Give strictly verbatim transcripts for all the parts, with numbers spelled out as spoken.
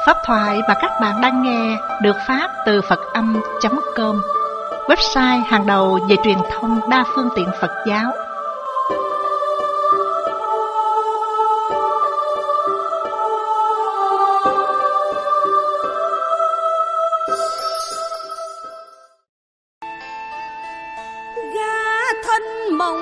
Pháp thoại mà các bạn đang nghe được phát từ Phật Âm chấm com, website hàng đầu về truyền thông đa phương tiện Phật giáo. Gã thân mộng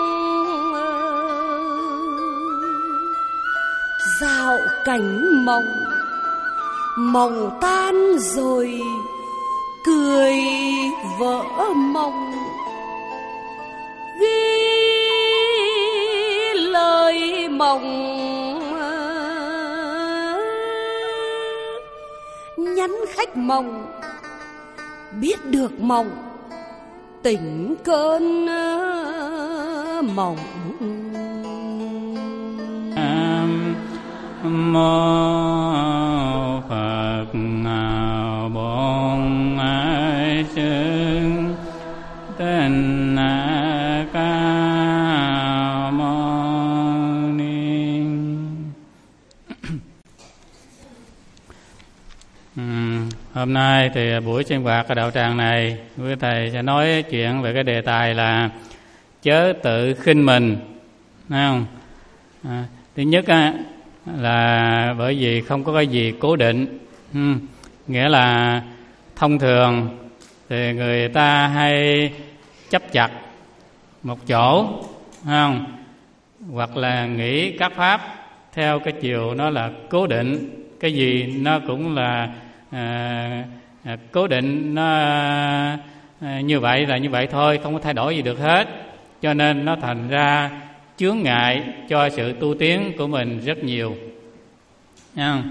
dạo cảnh mộng, mộng tan rồi cười vỡ mộng, ghi lời mộng nhắn khách mộng, biết được mộng tỉnh cơn mộng. Mô Phật Bổn Sư Thích Ca Mâu Ni. Hôm nay thì buổi sinh hoạt ở đạo tràng này, quý thầy sẽ nói chuyện về cái đề tài là chớ tự khinh mình, thấy không? À, thứ nhất á, là bởi vì không có cái gì cố định, ừ. Nghĩa là thông thường thì người ta hay chấp chặt một chỗ, không? Hoặc là nghĩ các pháp theo cái chiều nó là cố định, cái gì nó cũng là à, à, cố định, nó à, như vậy là như vậy thôi, không có thay đổi gì được hết, cho nên nó thành ra chướng ngại cho sự tu tiến của mình rất nhiều. Nha.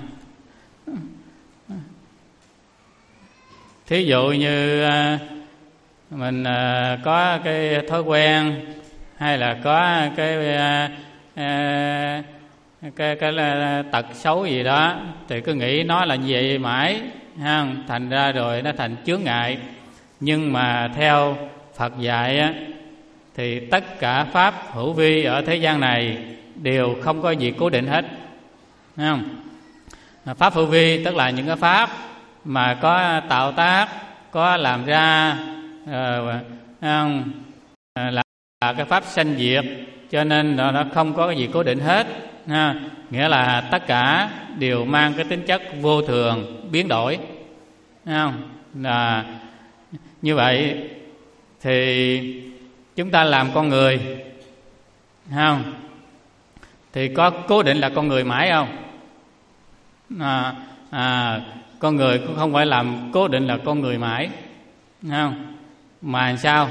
Thí dụ như mình có cái thói quen hay là có cái cái cái, cái tật xấu gì đó thì cứ nghĩ nó là như vậy mãi, ha, thành ra rồi nó thành chướng ngại. Nhưng mà theo Phật dạy á, thì tất cả pháp hữu vi ở thế gian này đều không có gì cố định hết, thấy không? Pháp hữu vi tức là những cái pháp mà có tạo tác, có làm ra, uh, không? Là, là cái pháp sanh diệt, cho nên nó, nó không có cái gì cố định hết, ha. Nghĩa là tất cả đều mang cái tính chất vô thường, biến đổi, thấy không? Là như vậy thì chúng ta làm con người, không? Thì có cố định là con người mãi không? À, à, con người cũng không phải làm cố định là con người mãi, không? Mà sao?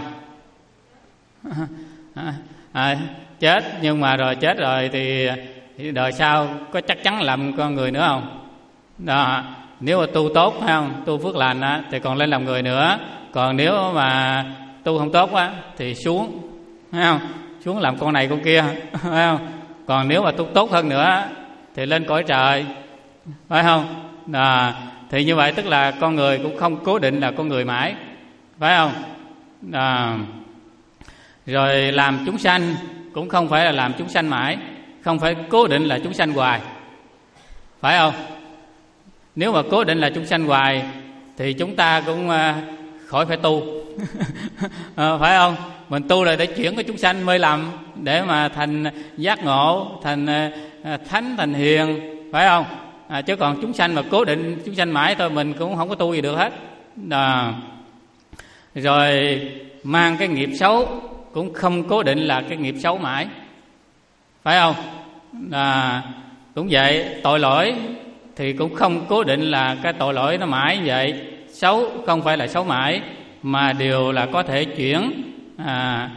À, à, chết, nhưng mà rồi chết rồi thì, thì đời sau có chắc chắn làm con người nữa không? Đó, nếu mà tu tốt, phải không? Tu phước lành á, thì còn lên làm người nữa. Còn nếu mà tu không tốt á thì xuống, phải không? Xuống làm con này con kia, phải không? Còn nếu mà tu tốt hơn nữa thì lên cõi trời, phải không? À, thì như vậy tức là con người cũng không cố định là con người mãi, phải không? À, rồi làm chúng sanh cũng không phải là làm chúng sanh mãi, không phải cố định là chúng sanh hoài, phải không? Nếu mà cố định là chúng sanh hoài thì chúng ta cũng uh, khỏi phải tu. À, phải không? Mình tu là để chuyển cái chúng sanh mới làm, để mà thành giác ngộ, thành uh, thánh, thành hiền, phải không? À, chứ còn chúng sanh mà cố định chúng sanh mãi thôi, mình cũng không có tu gì được hết. À, rồi mang cái nghiệp xấu cũng không cố định là cái nghiệp xấu mãi, phải không? À, cũng vậy, tội lỗi thì cũng không cố định là cái tội lỗi nó mãi như vậy. Xấu không phải là xấu mãi, mà đều là có thể chuyển. À,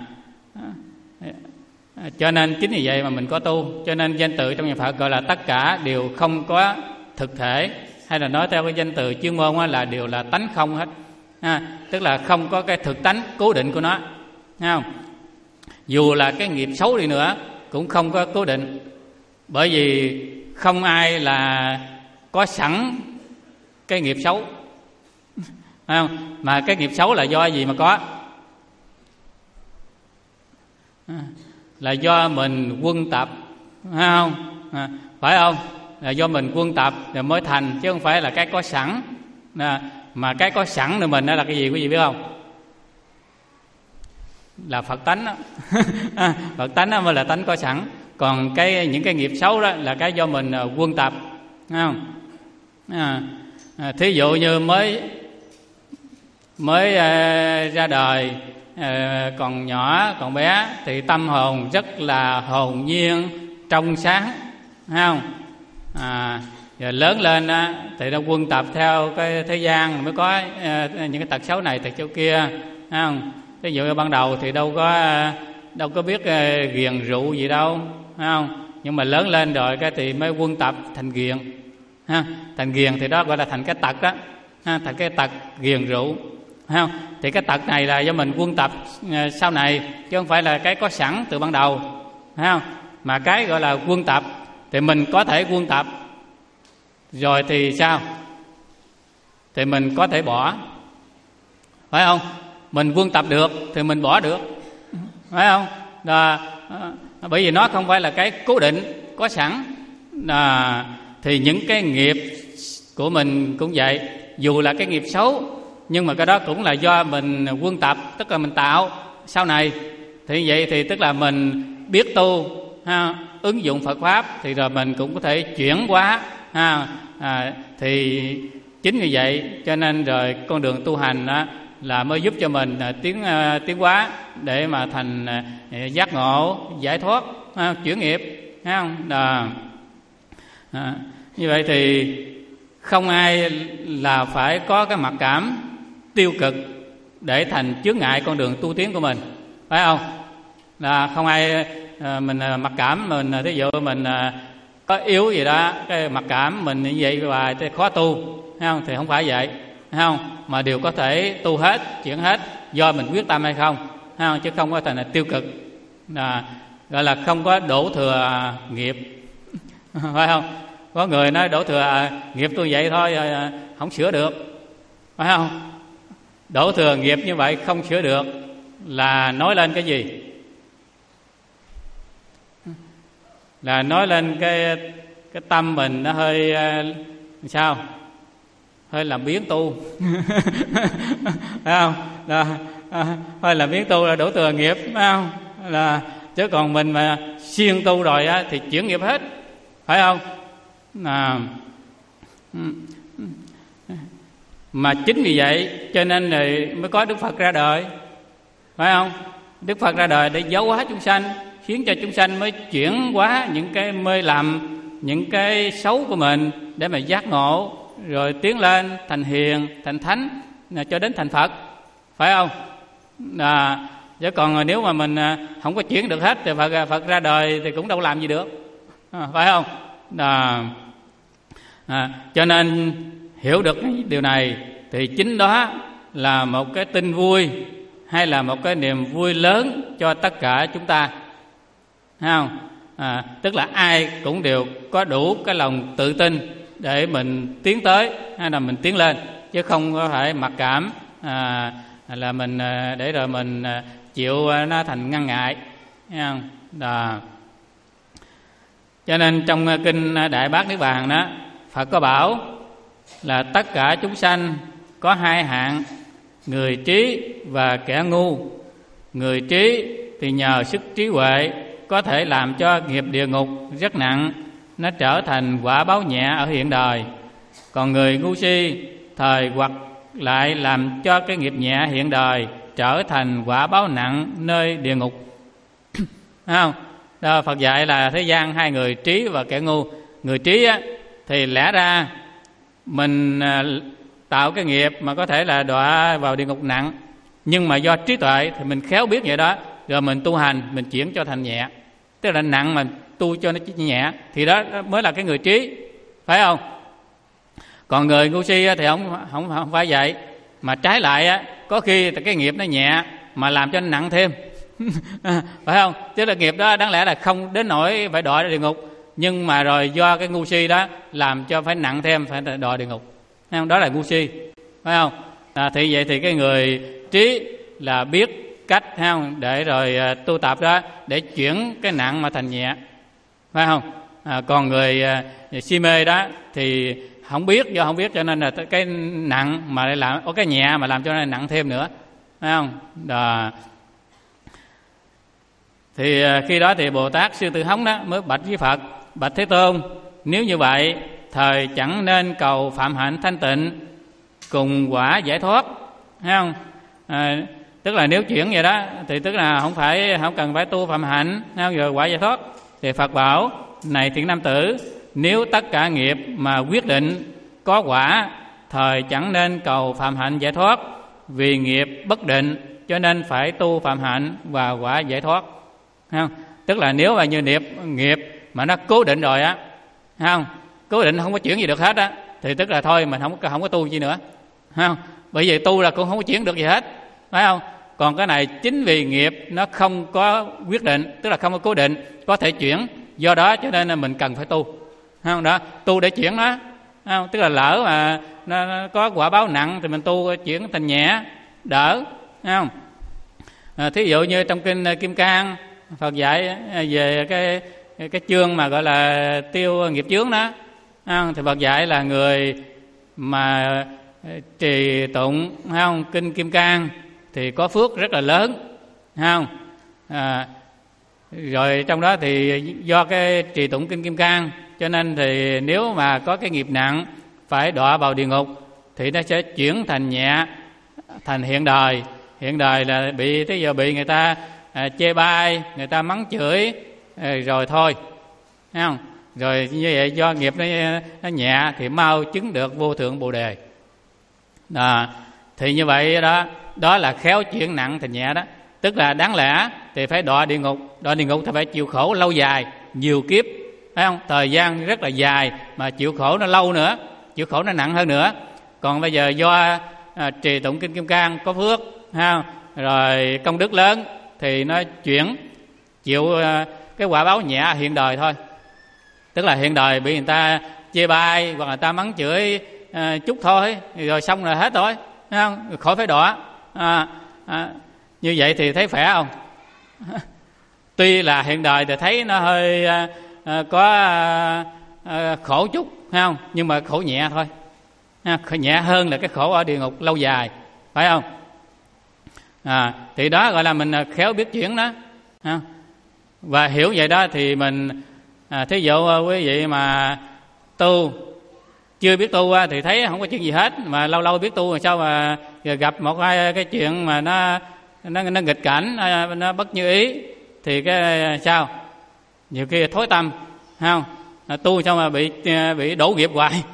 cho nên chính vì vậy mà mình có tu. Cho nên danh từ trong nhà Phật gọi là tất cả đều không có thực thể, hay là nói theo cái danh từ chuyên môn là đều là tánh không hết, à, tức là không có cái thực tánh cố định của nó, thấy không? Dù là cái nghiệp xấu đi nữa cũng không có cố định, bởi vì không ai là có sẵn cái nghiệp xấu, thấy không? Mà cái nghiệp xấu là do gì mà có? À, là do mình quân tập, phải không? À, phải không? là do mình quân tập rồi mới thành, chứ không phải là cái có sẵn. Mà cái có sẵn của mình đó là cái gì quý vị biết không? Là Phật tánh đó. Phật tánh đó mới là tánh có sẵn. Còn cái những cái nghiệp xấu đó là cái do mình quân tập, thấy không? À, à, thí dụ như mới mới à, ra đời, à, còn nhỏ còn bé thì tâm hồn rất là hồn nhiên trong sáng, thấy không? À, rồi lớn lên đó, thì nó quân tập theo cái thế gian mới có à, những cái tật xấu này tật xấu kia, thấy không? Ví dụ như ban đầu thì đâu có đâu có biết uh, ghiền rượu gì đâu, thấy không? Nhưng mà lớn lên rồi cái thì mới quân tập thành ghiền, ha, thành ghiền thì đó gọi là thành cái tật đó, ha, thành cái tật ghiền rượu, thấy không? Thì cái tật này là do mình quân tập uh, sau này, chứ không phải là cái có sẵn từ ban đầu, thấy không? Mà cái gọi là quân tập thì mình có thể quân tập rồi thì sao? Thì mình có thể bỏ, phải không? Mình quân tập được thì mình bỏ được, phải không? Đó, bởi vì nó không phải là cái cố định có sẵn. Đó, thì những cái nghiệp của mình cũng vậy, dù là cái nghiệp xấu nhưng mà cái đó cũng là do mình quân tập, tức là mình tạo sau này. Thì vậy thì tức là mình biết tu, ha, ứng dụng Phật pháp thì rồi mình cũng có thể chuyển hóa, ha. À, thì chính vì vậy cho nên rồi con đường tu hành đó là mới giúp cho mình uh, tiến uh, tiến hóa để mà thành uh, giác ngộ, giải thoát, uh, chuyển nghiệp, thấy không? Đó. À, như vậy thì không ai là phải có cái mặc cảm tiêu cực để thành chướng ngại con đường tu tiến của mình, phải không? Là không ai uh, mình uh, mặc cảm, mình uh, thí dụ mình uh, có yếu gì đó, cái mặc cảm mình như vậy và khó tu, thấy không? Thì không phải vậy, thấy không? Mà đều có thể tu hết, chuyển hết do mình quyết tâm hay không, thấy không? Chứ không có thành là tiêu cực, à, gọi là không có đổ thừa nghiệp, phải không? Có người nói đổ thừa à, nghiệp tôi vậy thôi, à, không sửa được, phải không? Đổ thừa nghiệp như vậy không sửa được là nói lên cái gì? Là nói lên cái cái tâm mình nó hơi uh, sao? Hơi làm biến tu, phải không? Là à, hơi làm biến tu là đổ thừa nghiệp, phải không? Là chứ còn mình mà siêng tu rồi á thì chuyển nghiệp hết, phải không? À, mà chính vì vậy cho nên rồi mới có Đức Phật ra đời, phải không? Đức Phật ra đời để giáo hóa chúng sanh, khiến cho chúng sanh mới chuyển hóa những cái mê lầm, những cái xấu của mình để mà giác ngộ, rồi tiến lên thành hiền, thành thánh, cho đến thành Phật, phải không? À, chứ còn nếu mà mình không có chuyển được hết thì Phật, Phật ra đời thì cũng đâu làm gì được, à, phải không? À, à, cho nên hiểu được điều này thì chính đó là một cái tin vui hay là một cái niềm vui lớn cho tất cả chúng ta, thấy không? À, tức là ai cũng đều có đủ cái lòng tự tin để mình tiến tới hay là mình tiến lên, chứ không có phải mặc cảm, à, là mình để rồi mình chịu nó thành ngăn ngại, thấy không? Đó. Cho nên trong kinh Đại Bát Niết Bàn đó, Phật có bảo là tất cả chúng sanh có hai hạng, người trí và kẻ ngu. Người trí thì nhờ sức trí huệ có thể làm cho nghiệp địa ngục rất nặng, nó trở thành quả báo nhẹ ở hiện đời. Còn người ngu si thời hoặc lại làm cho cái nghiệp nhẹ hiện đời trở thành quả báo nặng nơi địa ngục. Không? Đó, Phật dạy là thế gian hai người trí và kẻ ngu. Người trí á, thì lẽ ra mình tạo cái nghiệp mà có thể là đọa vào địa ngục nặng, nhưng mà do trí tuệ thì mình khéo biết vậy đó, rồi mình tu hành, mình chuyển cho thành nhẹ, tức là nặng mà tu cho nó nhẹ, thì đó mới là cái người trí, phải không? Còn người ngu si thì không không không phải vậy, mà trái lại á, có khi cái nghiệp nó nhẹ mà làm cho nó nặng thêm, phải không? Tức là nghiệp đó đáng lẽ là không đến nỗi phải đọa địa ngục, nhưng mà rồi do cái ngu si đó làm cho phải nặng thêm, phải đọa địa ngục, thấy không? Đó là ngu si, phải không? À, thì vậy thì cái người trí là biết cách, thấy không? Để rồi uh, tu tập đó để chuyển cái nặng mà thành nhẹ, phải không? À, còn người à, si mê đó thì không biết, do không biết cho nên là cái nặng mà lại làm, có cái nhẹ mà làm cho nó nặng thêm nữa, phải không? Đó. Thì à, khi đó thì Bồ Tát Sư Tử Hống đó mới bạch với Phật: bạch Thế Tôn, nếu như vậy thời chẳng nên cầu phạm hạnh thanh tịnh cùng quả giải thoát, thấy không? À, tức là nếu chuyển vậy đó thì tức là không phải không cần phải tu phạm hạnh, thấy không? Rồi quả giải thoát. Thì Phật bảo: này thiện nam tử, nếu tất cả nghiệp mà quyết định có quả, thời chẳng nên cầu phạm hạnh giải thoát, vì nghiệp bất định cho nên phải tu phạm hạnh và quả giải thoát, thấy không? Tức là nếu mà như nghiệp nghiệp mà nó cố định rồi á, thấy không? Cố định không có chuyển gì được hết á, thì tức là thôi mình không không có tu gì nữa, thấy không? Bởi vì tu là cũng không có chuyển được gì hết, phải không? Còn cái này chính vì nghiệp nó không có quyết định, tức là không có cố định, có thể chuyển, do đó cho nên là mình cần phải tu, thấy không? Đó, tu để chuyển nó, thấy không? Tức là lỡ mà nó, nó có quả báo nặng thì mình tu chuyển thành nhẹ, đỡ, thấy không? À, thí dụ như trong kinh Kim Cang, Phật dạy về cái cái chương mà gọi là tiêu nghiệp chướng đó, thì Phật dạy là người mà trì tụng, thấy không, kinh Kim Cang thì có phước rất là lớn, thấy không? À, rồi trong đó thì do cái trì tụng kinh Kim Cang cho nên thì nếu mà có cái nghiệp nặng phải đọa vào địa ngục thì nó sẽ chuyển thành nhẹ, thành hiện đời. Hiện đời là bị tới giờ bị người ta à, chê bai, người ta mắng chửi à, rồi thôi, thấy không? Rồi như vậy do nghiệp nó, nó nhẹ thì mau chứng được vô thượng Bồ Đề. À, thì như vậy đó, đó là khéo chuyển nặng thành nhẹ đó. Tức là đáng lẽ thì phải đọa địa ngục, đọa địa ngục thì phải chịu khổ lâu dài, nhiều kiếp, phải không? Thời gian rất là dài mà chịu khổ nó lâu nữa, chịu khổ nó nặng hơn nữa. Còn bây giờ do à, trì tụng kinh Kim Cang có phước, ha, rồi công đức lớn thì nó chuyển chịu à, cái quả báo nhẹ hiện đời thôi. Tức là hiện đời bị người ta chê bai hoặc người ta mắng chửi à, chút thôi, rồi xong rồi hết rồi, thấy không? Khỏi phải đọa. À, à, như vậy thì thấy khỏe không? Tuy là hiện đời thì thấy nó hơi à, à, có à, à, khổ chút, thấy không? Nhưng mà khổ nhẹ thôi, à, nhẹ hơn là cái khổ ở địa ngục lâu dài, phải không? À, thì đó gọi là mình khéo biết chuyển đó, à, và hiểu vậy đó thì mình à, thí dụ quý vị mà tu chưa biết tu thì thấy không có chuyện gì hết, mà lâu lâu biết tu rồi sao mà gặp một hai cái chuyện mà nó nó, nó nghịch cảnh, nó bất như ý thì cái sao nhiều khi thối tâm, không? À, tu sao mà bị bị đổ nghiệp hoài.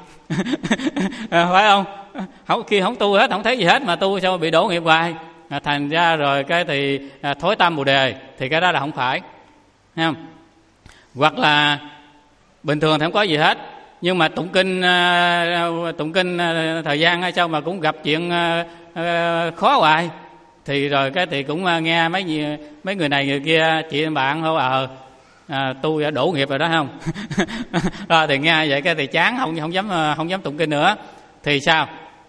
À, phải không? Không, khi không tu hết không thấy gì hết mà tu sao mà bị đổ nghiệp hoài, à, thành ra rồi cái thì à, thối tâm Bồ Đề, thì cái đó là không phải, thấy không? Hoặc là bình thường thì không có gì hết, nhưng mà tụng kinh uh, tụng kinh uh, thời gian hay sao mà cũng gặp chuyện uh, uh, khó hoài, thì rồi cái thì cũng uh, nghe mấy mấy người này người kia chị bạn không ờ à, tu đã đổ nghiệp rồi đó, không? Rồi thì nghe vậy cái thì chán, không không dám không dám tụng kinh nữa, thì sao?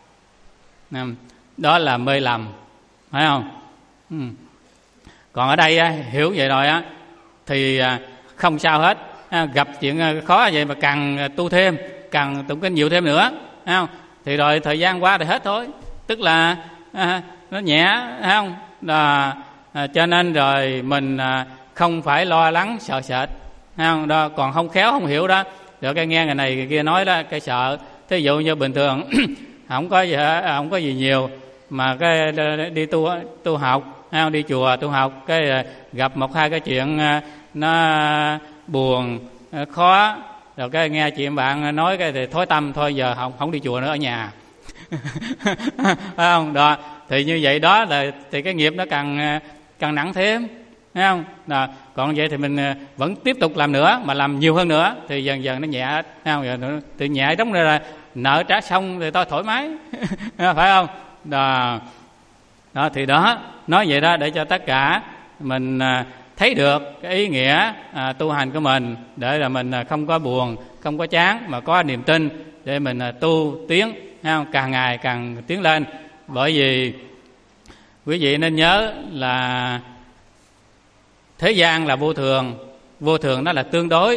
Đó là mê lầm, phải không? Ừ. Còn ở đây hiểu vậy rồi á thì không sao hết. À, gặp chuyện khó vậy mà càng tu thêm, càng tụng kinh nhiều thêm nữa, thấy không? Thì rồi thời gian qua thì hết thôi, tức là à, nó nhẹ, thấy không? Là, à, cho nên rồi mình à, không phải lo lắng sợ sệt, thấy không? Đó, còn không khéo không hiểu đó, rồi cái nghe người này người kia nói đó, cái sợ. Thí dụ như bình thường không có gì không có gì nhiều mà cái đi tu tu học, thấy không? Đi chùa tu học, cái gặp một hai cái chuyện nó buồn khó, rồi cái nghe chị bạn nói cái thì thối tâm, thôi giờ không không đi chùa nữa, ở nhà. Phải không? Đó, thì như vậy đó là thì cái nghiệp nó càng càng nặng thêm, thấy không? Đó, còn vậy thì mình vẫn tiếp tục làm nữa, mà làm nhiều hơn nữa thì dần dần nó nhẹ, thấy không? Giờ tự nhẹ giống như là nợ trả xong thì tôi thoải mái. Phải không? Đó. Đó thì đó, nói vậy đó để cho tất cả mình thấy được cái ý nghĩa à, tu hành của mình, để là mình không có buồn, không có chán, mà có niềm tin để mình à, tu tiến, không? Càng ngày càng tiến lên. Bởi vì quý vị nên nhớ là thế gian là vô thường, vô thường đó là tương đối,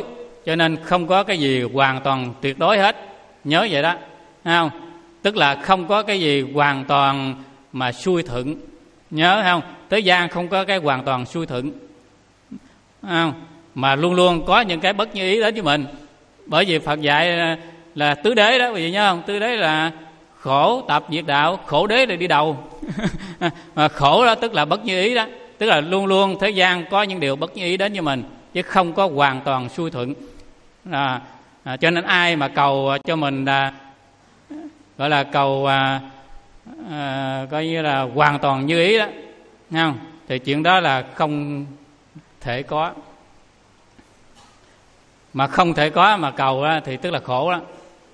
cho nên không có cái gì hoàn toàn tuyệt đối hết. Nhớ vậy đó, thấy không? Tức là không có cái gì hoàn toàn mà xuôi thuận. Nhớ không? Thế gian không có cái hoàn toàn xuôi thuận, không? Mà luôn luôn có những cái bất như ý đến với mình. Bởi vì Phật dạy là, là tứ đế đó, quý vị nhớ không? Tứ đế là khổ tập diệt đạo, khổ đế là đi đầu. Mà khổ đó tức là bất như ý đó, tức là luôn luôn thế gian có những điều bất như ý đến với mình, chứ không có hoàn toàn xuôi thuận. À, à, cho nên ai mà cầu cho mình là gọi là cầu à, à, coi như là hoàn toàn như ý đó, nghe không? Thì chuyện đó là không thể có. Mà không thể có mà cầu đó, thì tức là khổ đó.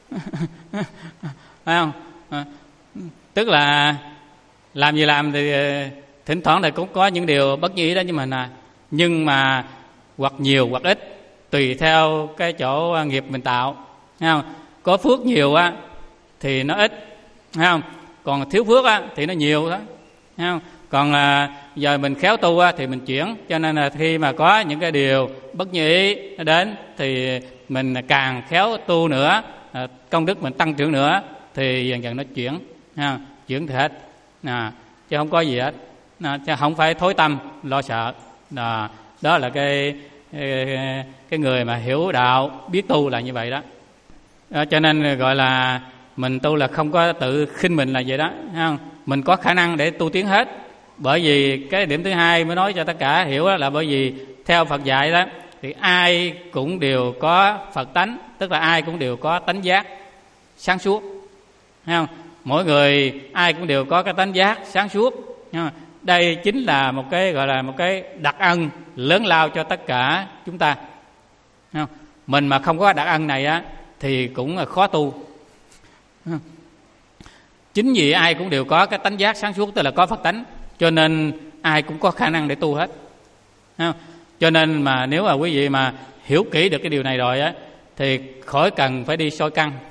Phải không? À, tức là làm gì làm thì thỉnh thoảng thì cũng có những điều bất như ý đó, nhưng mà à, nhưng mà hoặc nhiều hoặc ít tùy theo cái chỗ nghiệp mình tạo, thấy không? Có phước nhiều á thì nó ít, thấy không? Còn thiếu phước á thì nó nhiều đó, thấy không? Còn là giờ mình khéo tu á thì mình chuyển, cho nên là khi mà có những cái điều bất như ý nó đến thì mình càng khéo tu nữa, công đức mình tăng trưởng nữa thì dần dần nó chuyển, ha, chuyển thì hết, à, chứ không có gì hết, à, chứ không phải thối tâm lo sợ. À, đó là cái cái người mà hiểu đạo biết tu là như vậy đó. À, cho nên gọi là mình tu là không có tự khinh mình là vậy đó, thấy không? Mình có khả năng để tu tiến hết. Bởi vì cái điểm thứ hai mới nói cho tất cả hiểu đó là bởi vì theo Phật dạy đó thì ai cũng đều có Phật tánh, tức là ai cũng đều có tánh giác sáng suốt, thấy không? Mỗi người ai cũng đều có cái tánh giác sáng suốt. Đây chính là một cái gọi là một cái đặc ân lớn lao cho tất cả chúng ta. Mình mà không có đặc ân này á thì cũng là khó tu. Chính vì ai cũng đều có cái tánh giác sáng suốt, tức là có Phật tánh, cho nên ai cũng có khả năng để tu hết. Cho nên mà nếu mà quý vị mà hiểu kỹ được cái điều này rồi á thì khỏi cần phải đi soi căn.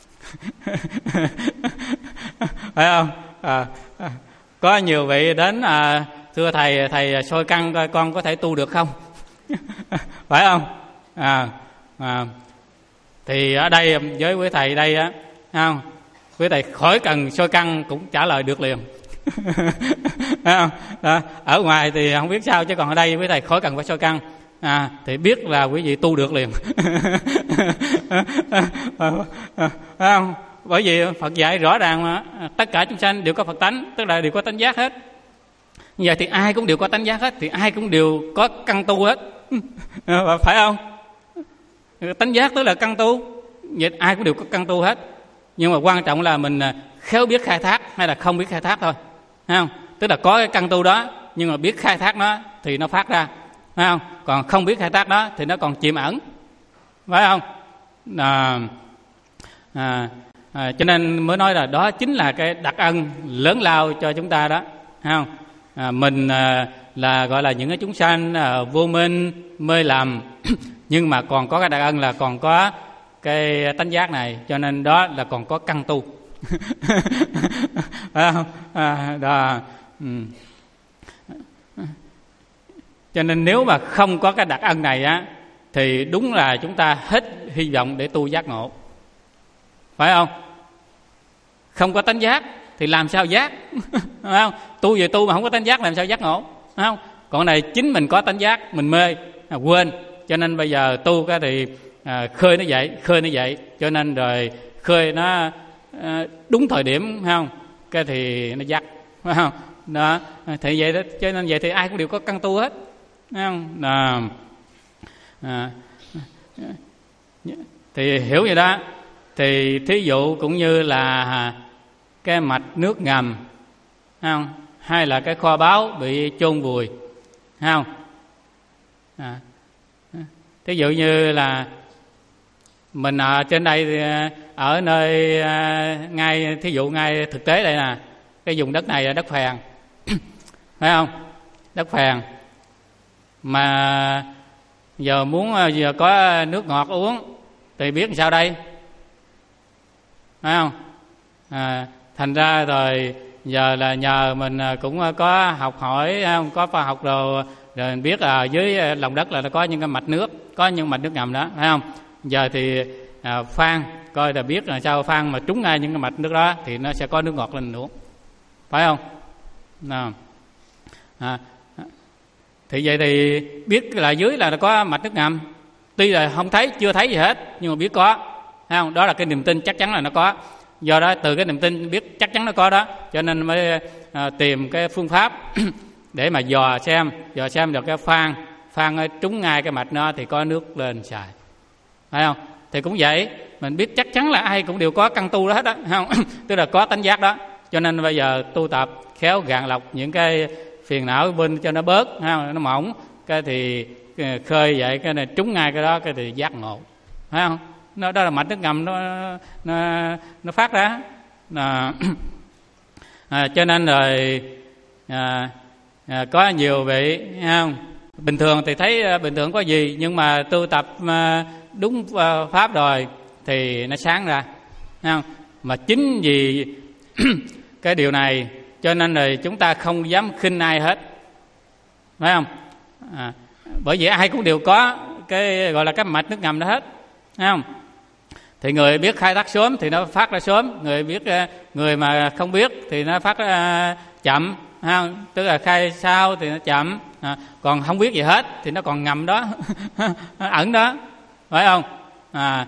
Phải không? À, à, có nhiều vị đến à, thưa thầy, thầy soi căn coi con có thể tu được không? Phải không? À, à, thì ở đây với quý thầy đây á, không? Quý thầy khỏi cần soi căn cũng trả lời được liền. Không? Đó, ở ngoài thì không biết sao, chứ còn ở đây quý thầy khỏi cần phải soi căn, à, thì biết là quý vị tu được liền. Phải không? Bởi vì Phật dạy rõ ràng mà tất cả chúng sanh đều có Phật tánh, tức là đều có tánh giác hết. Như vậy thì ai cũng đều có tánh giác hết, thì ai cũng đều có căn tu hết. Phải không? Tánh giác tức là căn tu, vậy ai cũng đều có căn tu hết. Nhưng mà quan trọng là mình khéo biết khai thác hay là không biết khai thác thôi, thấy không? Tức là có cái căn tu đó nhưng mà biết khai thác nó thì nó phát ra, phải không? Còn không biết khai thác nó thì nó còn chìm ẩn, phải không? À, à, à, cho nên mới nói là đó chính là cái đặc ân lớn lao cho chúng ta đó, thấy không? À, mình à, là gọi là những cái chúng sanh à, vô minh mê lầm nhưng mà còn có cái đặc ân là còn có cái tánh giác này, cho nên đó là còn có căn tu. Phải không? À, đó. Ừ. Cho nên nếu mà không có cái đặc ân này á thì đúng là chúng ta hết hy vọng để tu giác ngộ, phải không? Không có tánh giác thì làm sao giác? Phải không? Tu về tu mà không có tánh giác làm sao giác ngộ, phải không? Còn này chính mình có tánh giác, mình mê à, quên, cho nên bây giờ tu cái thì à, khơi nó dậy, khơi nó dậy, cho nên rồi khơi nó à, đúng thời điểm, phải không? Cái thì nó dắt, phải không? Đó, thì vậy đó, cho nên vậy thì ai cũng đều có căn tu hết, phải không? À, à, thì hiểu vậy đó. Thì thí dụ cũng như là cái mạch nước ngầm, phải không? Hay là cái kho báu bị chôn vùi, phải không? À, thí dụ như là mình ở trên đây, ở nơi ngay thí dụ ngay thực tế đây nè, cái vùng đất này là đất phèn, phải không? Đất phèn mà giờ muốn giờ có nước ngọt uống thì biết làm sao đây, phải không? À, thành ra rồi giờ là nhờ mình cũng có học hỏi, không có khoa học đồ rồi mình biết là dưới lòng đất là nó có những cái mạch nước, có những mạch nước ngầm đó, phải không? Giờ thì à, phan coi là biết là sao phan mà trúng ngay những cái mạch nước đó thì nó sẽ có nước ngọt lên uống, phải không? À, à, thì vậy thì biết là dưới là nó có mạch nước ngầm, tuy là không thấy, chưa thấy gì hết, nhưng mà biết có, thấy không? Đó là cái niềm tin chắc chắn là nó có. Do đó từ cái niềm tin biết chắc chắn nó có đó, cho nên mới à, tìm cái phương pháp để mà dò xem, dò xem được cái phan phan trúng ngay cái mạch nó thì có nước lên xài, phải không? Thì cũng vậy, mình biết chắc chắn là ai cũng đều có căn tu đó hết đó, không? Tức là có tánh giác đó. Cho nên bây giờ tu tập khéo gạn lọc những cái phiền não bên cho nó bớt, không? Nó mỏng, cái thì khơi dậy cái này trúng ngay cái đó, cái thì giác ngộ, phải không? Nó đó là mạch nước ngầm nó nó nó phát ra. À, à, cho nên rồi à, à, có nhiều vị, không? Bình thường thì thấy bình thường có gì, nhưng mà tu tập à, đúng à, pháp rồi thì nó sáng ra, không? Mà chính vì cái điều này cho nên là chúng ta không dám khinh ai hết, phải không? À, bởi vì ai cũng đều có cái gọi là cái mạch nước ngầm đó hết, phải không? Thì người biết khai thác sớm thì nó phát ra sớm, người biết người mà không biết thì nó phát ra chậm, không? Tức là khai sau thì nó chậm, à, còn không biết gì hết thì nó còn ngầm đó, ẩn đó, phải không? À,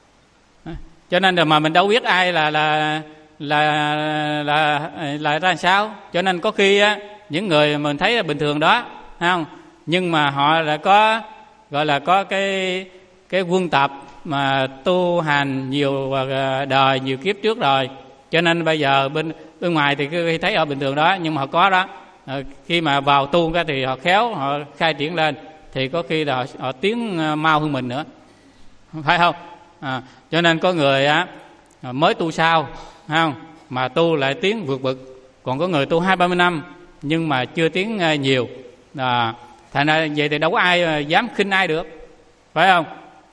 cho nên là mà mình đâu biết ai là là là là là ra sao. Cho nên có khi á, những người mình thấy là bình thường đó, không? Nhưng mà họ đã có gọi là có cái cái quân tập mà tu hành nhiều đời, nhiều kiếp trước rồi, cho nên bây giờ bên bên ngoài thì khi thấy họ bình thường đó, nhưng mà họ có đó, à, khi mà vào tu cái thì họ khéo, họ khai triển lên thì có khi là họ, họ tiến mau hơn mình nữa, phải không? À, cho nên có người á mới tu sao, không? Mà tu lại tiến vượt bậc, còn có người tu hai ba mươi năm nhưng mà chưa tiến nhiều, à, thành ra vậy thì đâu có ai dám khinh ai được, phải không?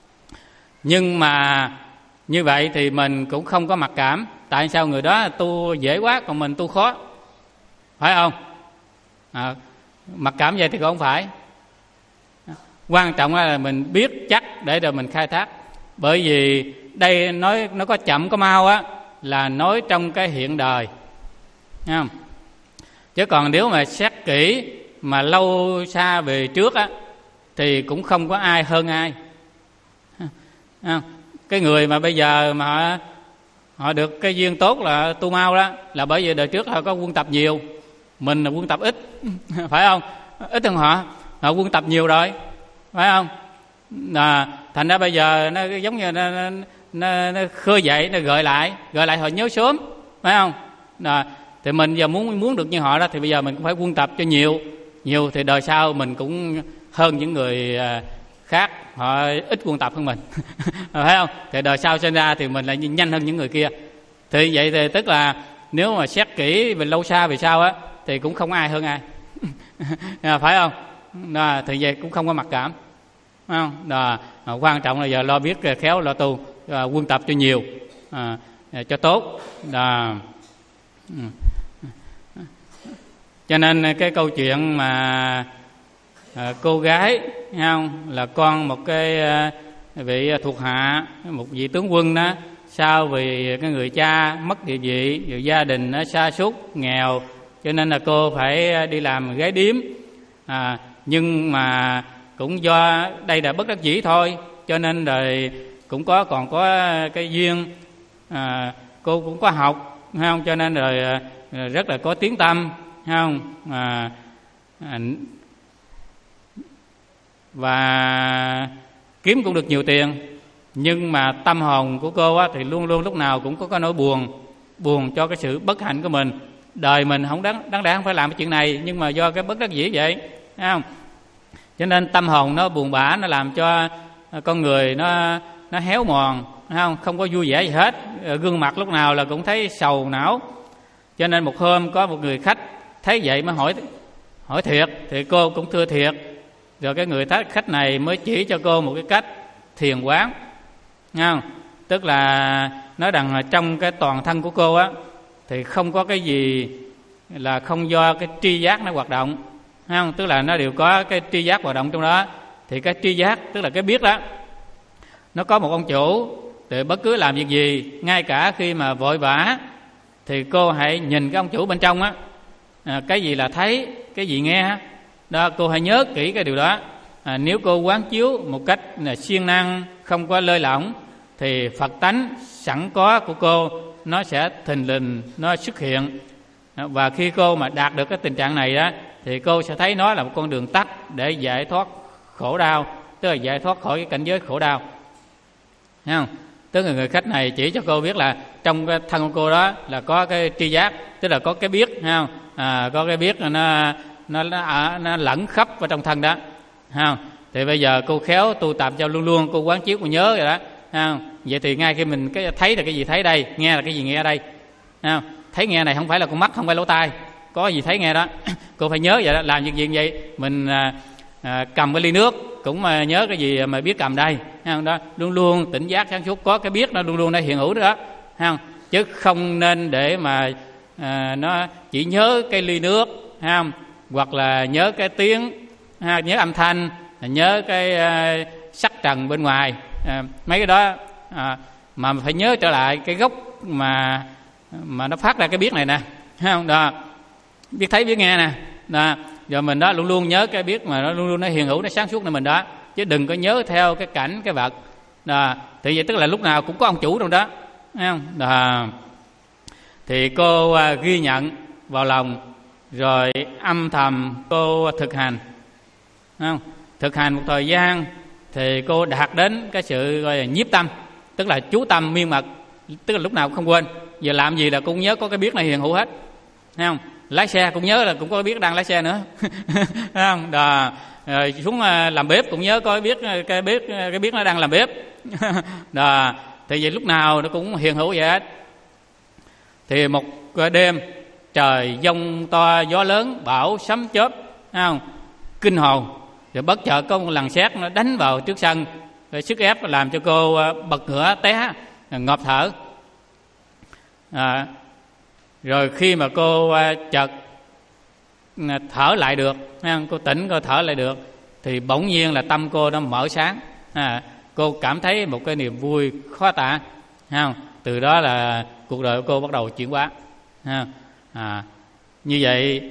Nhưng mà như vậy thì mình cũng không có mặc cảm. Tại sao người đó tu dễ quá còn mình tu khó, phải không? À, mặc cảm vậy thì không phải. Quan trọng là mình biết chắc để rồi mình khai thác. Bởi vì đây nói nó có chậm có mau á, là nói trong cái hiện đời, nghe không? Chứ còn nếu mà xét kỹ mà lâu xa về trước á thì cũng không có ai hơn ai. Cái người mà bây giờ mà họ, họ được cái duyên tốt là tu mau đó, là bởi vì đời trước họ có quân tập nhiều, mình là quân tập ít, phải không? Ít hơn họ, họ quân tập nhiều rồi, phải không? À, thành ra bây giờ nó giống như nó, nó, nó, nó khơi dậy, nó gợi lại, gợi lại họ nhớ sớm, phải không? À, thì mình giờ muốn muốn được như họ đó thì bây giờ mình cũng phải quân tập cho nhiều, nhiều thì đời sau mình cũng hơn những người khác, họ ít quân tập hơn mình, phải không? Thì đời sau sinh ra thì mình lại nhanh hơn những người kia. Thì vậy thì tức là nếu mà xét kỹ về lâu xa về sau á thì cũng không ai hơn ai, phải không? Đó, thì vậy cũng không có mặc cảm, phải không? Đó, quan trọng là giờ lo biết khéo lo tu, quân tập cho nhiều, à, cho tốt. Đó. Cho nên cái câu chuyện mà à, cô gái, không, là con một cái à, vị thuộc hạ, một vị tướng quân đó, sau vì cái người cha mất địa vị, rồi gia đình nó sa sút nghèo, cho nên là cô phải đi làm gái điếm. À, nhưng mà cũng do đây là bất đắc dĩ thôi, cho nên rồi cũng có còn có cái duyên, à, cô cũng có học, không? Cho nên rồi à, rất là có tiếng tâm, không? À, à, và kiếm cũng được nhiều tiền, nhưng mà tâm hồn của cô á, thì luôn luôn lúc nào cũng có cái nỗi buồn, buồn cho cái sự bất hạnh của mình. Đời mình không đáng đáng lẽ không phải làm cái chuyện này, nhưng mà do cái bất đắc dĩ vậy, thấy không? Cho nên tâm hồn nó buồn bã, nó làm cho con người nó nó héo mòn, thấy không? Không có vui vẻ gì hết, gương mặt lúc nào là cũng thấy sầu não. Cho nên một hôm có một người khách thấy vậy mới hỏi hỏi thiệt, thì cô cũng thưa thiệt. Rồi cái người khách này mới chỉ cho cô một cái cách thiền quán, nghe không? Tức là nói rằng là trong cái toàn thân của cô á thì không có cái gì là không do cái tri giác nó hoạt động, thấy không? Tức là nó đều có cái tri giác hoạt động trong đó. Thì cái tri giác tức là cái biết đó, nó có một ông chủ, thì bất cứ làm việc gì, ngay cả khi mà vội vã, thì cô hãy nhìn cái ông chủ bên trong á, à, cái gì là thấy, cái gì nghe đó, cô hãy nhớ kỹ cái điều đó. À, nếu cô quán chiếu một cách là siêng năng, không có lơi lỏng, thì Phật tánh sẵn có của cô nó sẽ thình lình nó xuất hiện. À, và khi cô mà đạt được cái tình trạng này đó, thì cô sẽ thấy nó là một con đường tắt để giải thoát khổ đau, tức là giải thoát khỏi cái cảnh giới khổ đau. Thấy không? Tức là người khách này chỉ cho cô biết là trong cái thân của cô đó là có cái tri giác, tức là có cái biết, thấy không? À, có cái biết là nó nó nó, nó lẫn khắp vào trong thân đó, thấy không? Thì bây giờ cô khéo tu tập cho luôn luôn cô quán chiếu, cô nhớ rồi đó, thấy không? Vậy thì ngay khi mình cái thấy là cái gì thấy đây, nghe là cái gì nghe ở đây, thấy không? Thấy nghe này không phải là con mắt, không phải lỗ tai, có gì thấy nghe đó. Cô phải nhớ vậy đó. Làm việc gì vậy, mình à, à, cầm cái ly nước cũng mà nhớ cái gì mà biết cầm đây, thấy không? Đó, luôn luôn tỉnh giác sáng suốt, có cái biết nó luôn luôn nó hiện hữu đó, thấy không? Chứ không nên để mà à, nó chỉ nhớ cái ly nước, thấy không? Hoặc là nhớ cái tiếng, ha, nhớ âm thanh, nhớ cái à, sắc trần bên ngoài, à, mấy cái đó, à, mà phải nhớ trở lại cái gốc mà mà nó phát ra cái biết này nè, thấy không? Đó, biết thấy biết nghe nè, đó. Rồi mình đó luôn luôn nhớ cái biết mà nó luôn luôn nó hiện hữu, nó sáng suốt nơi mình đó, chứ đừng có nhớ theo cái cảnh cái vật đó. Thì vậy tức là lúc nào cũng có ông chủ trong đó, thấy không? Đó. Thì cô à, ghi nhận vào lòng, rồi âm thầm cô thực hành, thấy không? Thực hành một thời gian thì cô đạt đến cái sự gọi là nhiếp tâm, tức là chú tâm miên mật, tức là lúc nào cũng không quên. Giờ làm gì là cũng nhớ có cái biết này hiện hữu hết, thấy không? Lái xe cũng nhớ là cũng có biết đang lái xe nữa, thấy không? Đó. Rồi xuống làm bếp cũng nhớ có biết cái bếp cái biết nó đang làm bếp. Đó. Thì vậy lúc nào nó cũng hiện hữu vậy hết. Thì một đêm trời giông to, gió lớn, bão sấm chớp, thấy không? Kinh hồn. Rồi bất chợt có một lần sét nó đánh vào trước sân, rồi sức ép làm cho cô bật ngửa té, ngộp thở. À, rồi khi mà cô chợt thở lại được, cô tỉnh, cô thở lại được, thì bỗng nhiên là tâm cô nó mở sáng. À, cô cảm thấy một cái niềm vui khó tả, không? Từ đó là cuộc đời của cô bắt đầu chuyển hóa. À, như vậy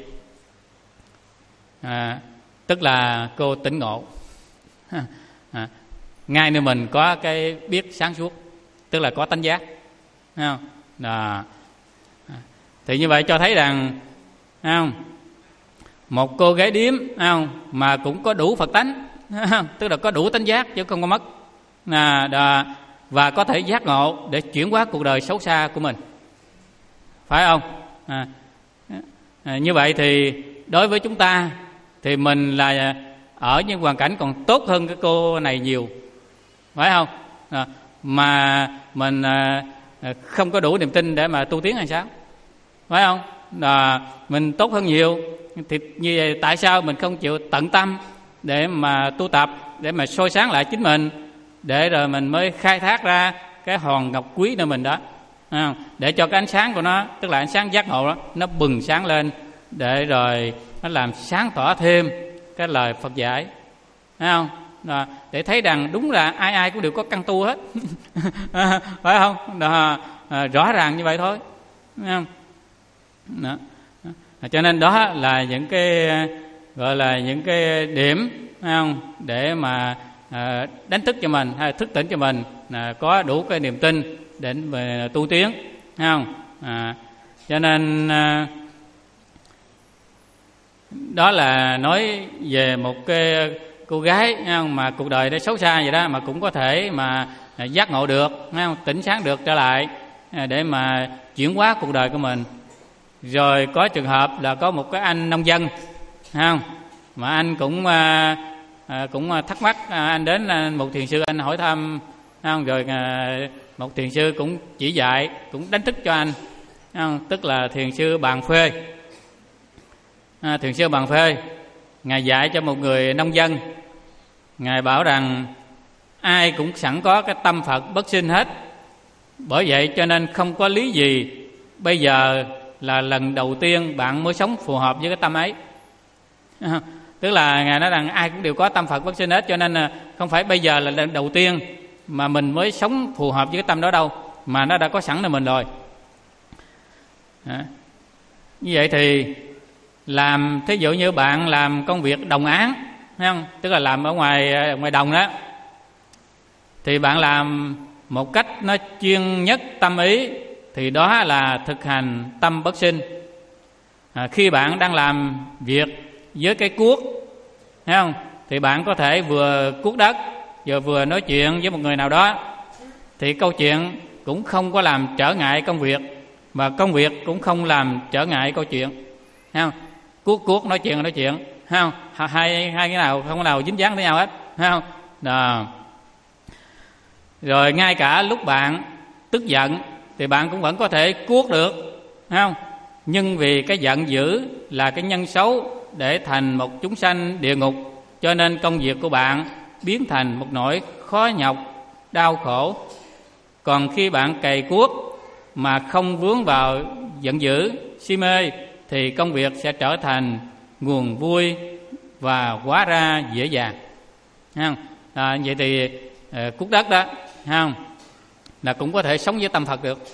à, tức là cô tỉnh ngộ. À, ngay nơi mình có cái biết sáng suốt, tức là có tánh giác, thấy không? Đó. Thì như vậy cho thấy rằng, thấy không? Một cô gái điếm, thấy không? Mà cũng có đủ Phật tánh, tức là có đủ tánh giác chứ không có mất. À, đó. Và có thể giác ngộ để chuyển hóa cuộc đời xấu xa của mình, phải không? À, à, như vậy thì đối với chúng ta thì mình là ở những hoàn cảnh còn tốt hơn cái cô này nhiều, phải không? À, mà mình à, không có đủ niềm tin để mà tu tiến hay sao, phải không? À, mình tốt hơn nhiều. Thì như vậy tại sao mình không chịu tận tâm để mà tu tập, để mà soi sáng lại chính mình, để rồi mình mới khai thác ra cái hòn ngọc quý nơi mình đó, à, để cho cái ánh sáng của nó, tức là ánh sáng giác ngộ đó, nó bừng sáng lên, để rồi nó làm sáng tỏ thêm cái lời Phật dạy, thấy không? Đó, để thấy rằng đúng là ai ai cũng đều có căn tu hết. À, phải không? Đó, à, rõ ràng như vậy thôi, thấy không? Đó. À, cho nên đó là những cái gọi là những cái điểm, thấy không? Để mà à, đánh thức cho mình hay thức tỉnh cho mình là có đủ cái niềm tin để về tu tiến, thấy không? À, cho nên à, đó là nói về một cái cô gái, thấy không? Mà cuộc đời nó xấu xa vậy đó mà cũng có thể mà giác ngộ được, thấy không? Tỉnh sáng được trở lại để mà chuyển hóa cuộc đời của mình. Rồi có trường hợp là có một cái anh nông dân, thấy không? Mà anh cũng à, à, cũng thắc mắc, à, anh đến à, một thiền sư anh hỏi thăm, thấy không? Rồi à, một thiền sư cũng chỉ dạy, cũng đánh thức cho anh, thấy không? Tức là thiền sư Bàn Phê. À, thiền sư Bàn Phê ngài dạy cho một người nông dân, ngài bảo rằng ai cũng sẵn có cái tâm Phật bất sinh hết, bởi vậy cho nên không có lý gì bây giờ là lần đầu tiên bạn mới sống phù hợp với cái tâm ấy. Tức là Ngài nói rằng ai cũng đều có tâm Phật bất sinh hết, cho nên là không phải bây giờ là lần đầu tiên mà mình mới sống phù hợp với cái tâm đó đâu, mà nó đã có sẵn ở mình rồi. Đó. Như vậy thì làm, thí dụ như bạn làm công việc đồng áng, thấy không? Tức là làm ở ngoài ngoài đồng đó, thì bạn làm một cách nó chuyên nhất tâm ý, thì đó là thực hành tâm bất sinh. À, khi bạn đang làm việc với cái cuốc, thấy không? Thì bạn có thể vừa cuốc đất vừa vừa nói chuyện với một người nào đó, thì câu chuyện cũng không có làm trở ngại công việc, mà công việc cũng không làm trở ngại câu chuyện, thấy không? Cuốc cuốc nói chuyện nói chuyện, thấy không? Hai hai cái nào không có nào dính dáng với nhau hết, thấy không? Đó. Rồi ngay cả lúc bạn tức giận thì bạn cũng vẫn có thể cuốc được, thấy không? Nhưng vì cái giận dữ là cái nhân xấu để thành một chúng sanh địa ngục, cho nên công việc của bạn biến thành một nỗi khó nhọc, đau khổ. Còn khi bạn cày cuốc mà không vướng vào giận dữ, si mê, thì công việc sẽ trở thành nguồn vui và hóa ra dễ dàng. À, vậy thì à, cuốc đất đó, không, là cũng có thể sống với tâm Phật được.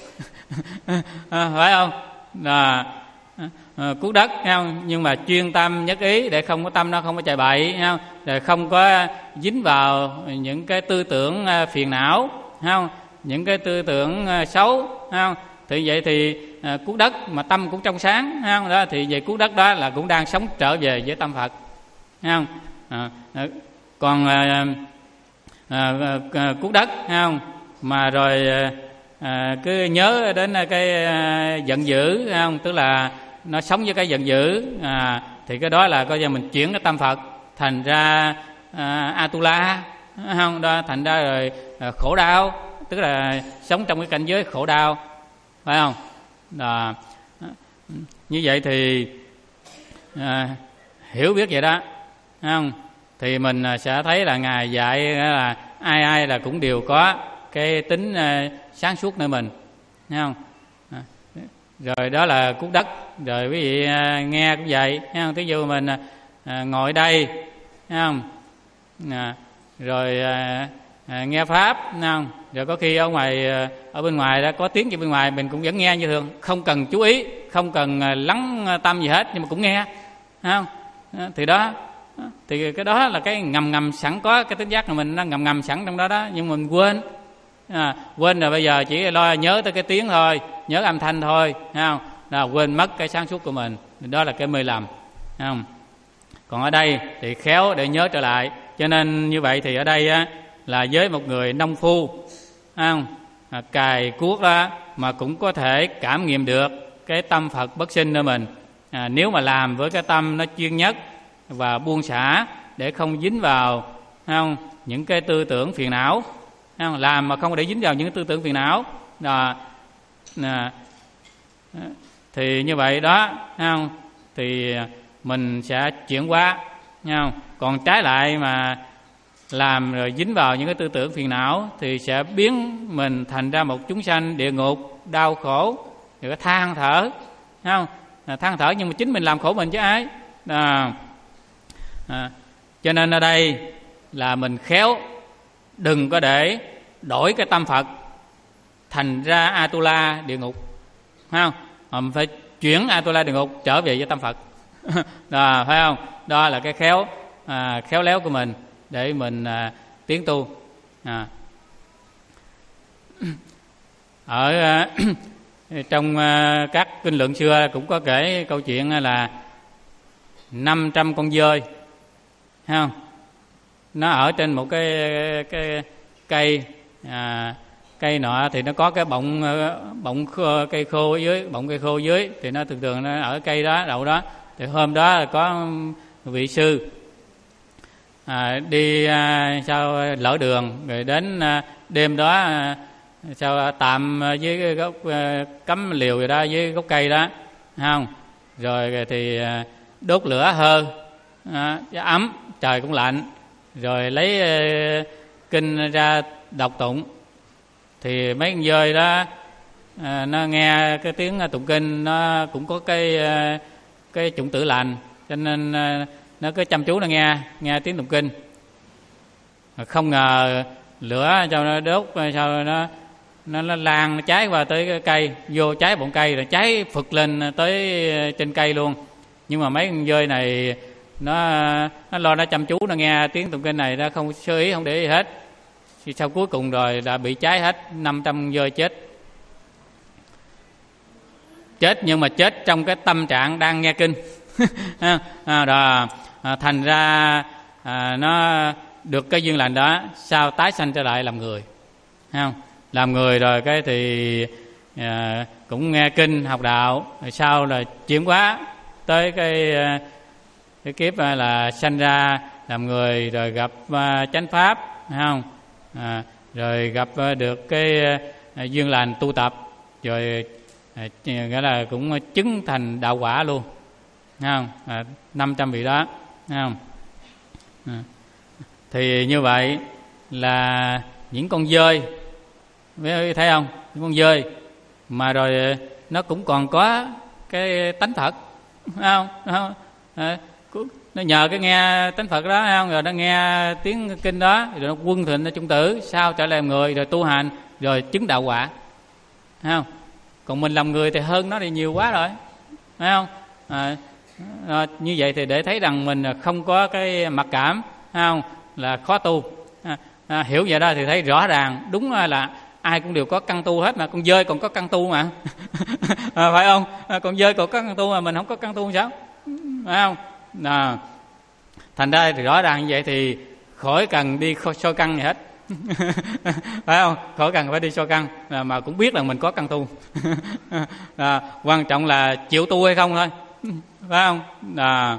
À, phải không? À, à, cuốc đất, không? Nhưng mà chuyên tâm nhất ý để không có tâm nó không có chạy bậy, không? Rồi không có dính vào những cái tư tưởng phiền não, không? Những cái tư tưởng xấu, không? Thì vậy thì à, cuốc đất mà tâm cũng trong sáng, không? Đó thì về cuốc đất đó là cũng đang sống trở về với tâm Phật, không? À, à, còn à, à, à, cuốc đất, không? Mà rồi à, cứ nhớ đến cái à, giận dữ, không? Tức là nó sống với cái giận dữ, à, thì cái đó là coi như mình chuyển cái tâm Phật thành ra à, Atula, không? Đó thành ra rồi à, khổ đau, tức là sống trong cái cảnh giới khổ đau, phải không? Đó. Như vậy thì à, hiểu biết vậy đó, không? Thì mình sẽ thấy là Ngài dạy là ai ai là cũng đều có cái tính uh, sáng suốt nơi mình, thấy không? À, rồi đó là cuốc đất. Rồi quý vị uh, nghe cũng vậy, thấy không? Thí dụ mình uh, ngồi đây, thấy không? À, rồi uh, uh, nghe pháp, thấy không? Rồi có khi ở ngoài uh, ở bên ngoài đó có tiếng gì bên ngoài mình cũng vẫn nghe như thường, không cần chú ý, không cần uh, lắng tâm gì hết, nhưng mà cũng nghe, thấy không? À, thì đó, thì cái đó là cái ngầm ngầm sẵn có, cái tính giác của mình nó ngầm ngầm sẵn trong đó đó, nhưng mình quên. À, quên rồi bây giờ chỉ lo nhớ tới cái tiếng thôi, nhớ âm thanh thôi, thấy không? Đó, quên mất cái sáng suốt của mình, đó là cái mê lầm, thấy không? Còn ở đây thì khéo để nhớ trở lại. Cho nên như vậy thì ở đây á, là với một người nông phu, thấy không? À, cài cuốc đó mà cũng có thể cảm nghiệm được cái tâm Phật bất sinh nơi mình. À, nếu mà làm với cái tâm nó chuyên nhất và buông xả để không dính vào, không, những cái tư tưởng phiền não, không, làm mà không để dính vào những tư tưởng phiền não đó, à, thì như vậy đó, không, thì mình sẽ chuyển hóa, không? Còn trái lại mà làm rồi dính vào những cái tư tưởng phiền não thì sẽ biến mình thành ra một chúng sanh địa ngục, đau khổ, rồi than thở, không? À, than thở nhưng mà chính mình làm khổ mình chứ ai. À, à, cho nên ở đây là mình khéo đừng có để đổi cái tâm Phật thành ra Atula địa ngục, phải không? Mà mình phải chuyển Atula địa ngục trở về với tâm Phật. Đó, phải không? Đó là cái khéo à, khéo léo của mình để mình à, tiến tu. À. Ở à, trong à, các kinh luận xưa cũng có kể câu chuyện là năm trăm con dơi, thấy không? Nó ở trên một cái cái cây à, cây nọ thì nó có cái bọng bọng khô, cây khô ở dưới, bọng cây khô dưới, thì nó thường thường nó ở cây đó đậu đó. Thì hôm đó là có vị sư à, đi à, sao lỡ đường, rồi đến à, đêm đó à, sao tạm với cái gốc à, cắm liều rồi đó với gốc cây đó, không? Rồi thì à, đốt lửa hơ à, ấm, trời cũng lạnh, rồi lấy à, kinh ra đọc tụng. Thì mấy con dơi đó à, nó nghe cái tiếng tụng kinh, nó cũng có cái cái chủng tử lành, cho nên nó cứ chăm chú nó nghe nghe tiếng tụng kinh. Không ngờ lửa cho nó đốt, sao nó nó, nó lan, nó cháy qua tới cái cây, vô cháy bọng cây rồi cháy phực lên tới trên cây luôn. Nhưng mà mấy con dơi này nó nó lo nó chăm chú nó nghe tiếng tụng kinh này, nó không sơ ý, không để ý hết. Thì sau cuối cùng rồi là bị cháy hết, năm trăm con dơi chết. Chết nhưng mà chết trong cái tâm trạng đang nghe kinh. à, rồi, à, thành ra à, nó được cái duyên lành đó, sao tái sanh trở lại làm người, thấy không? Làm người rồi cái thì à, cũng nghe kinh học đạo, rồi sau là chuyển hóa tới cái cái kiếp là sanh ra làm người, rồi gặp uh, chánh pháp, thấy không? À, rồi gặp uh, được cái uh, duyên lành tu tập, rồi uh, nghĩa là cũng chứng thành đạo quả luôn, thấy không? À, năm trăm vị đó, thấy không? À, thì như vậy là những con dơi, thấy không? Những con dơi mà rồi nó cũng còn có cái tánh Phật, thấy không? Thấy không? À, nó nhờ cái nghe tánh Phật đó, thấy không? Rồi nó nghe tiếng kinh đó, rồi nó quân thịnh nó trung tử, sao trở lại người, rồi tu hành, rồi chứng đạo quả, thấy không? Còn mình làm người thì hơn nó thì nhiều quá rồi, thấy không? À, à, như vậy thì để thấy rằng mình không có cái mặc cảm, thấy không? Là khó tu. À, à, hiểu vậy đó thì thấy rõ ràng đúng là ai cũng đều có căn tu hết, mà con dơi còn có căn tu mà. À, phải không? À, con dơi còn có căn tu mà mình không có căn tu sao? Phải không? À, thành ra thì rõ ràng như vậy thì khỏi cần đi soi căn gì hết. Phải không? Khỏi cần phải đi soi căn, à, mà cũng biết là mình có căn tu. À, quan trọng là chịu tu hay không thôi. Phải không? À,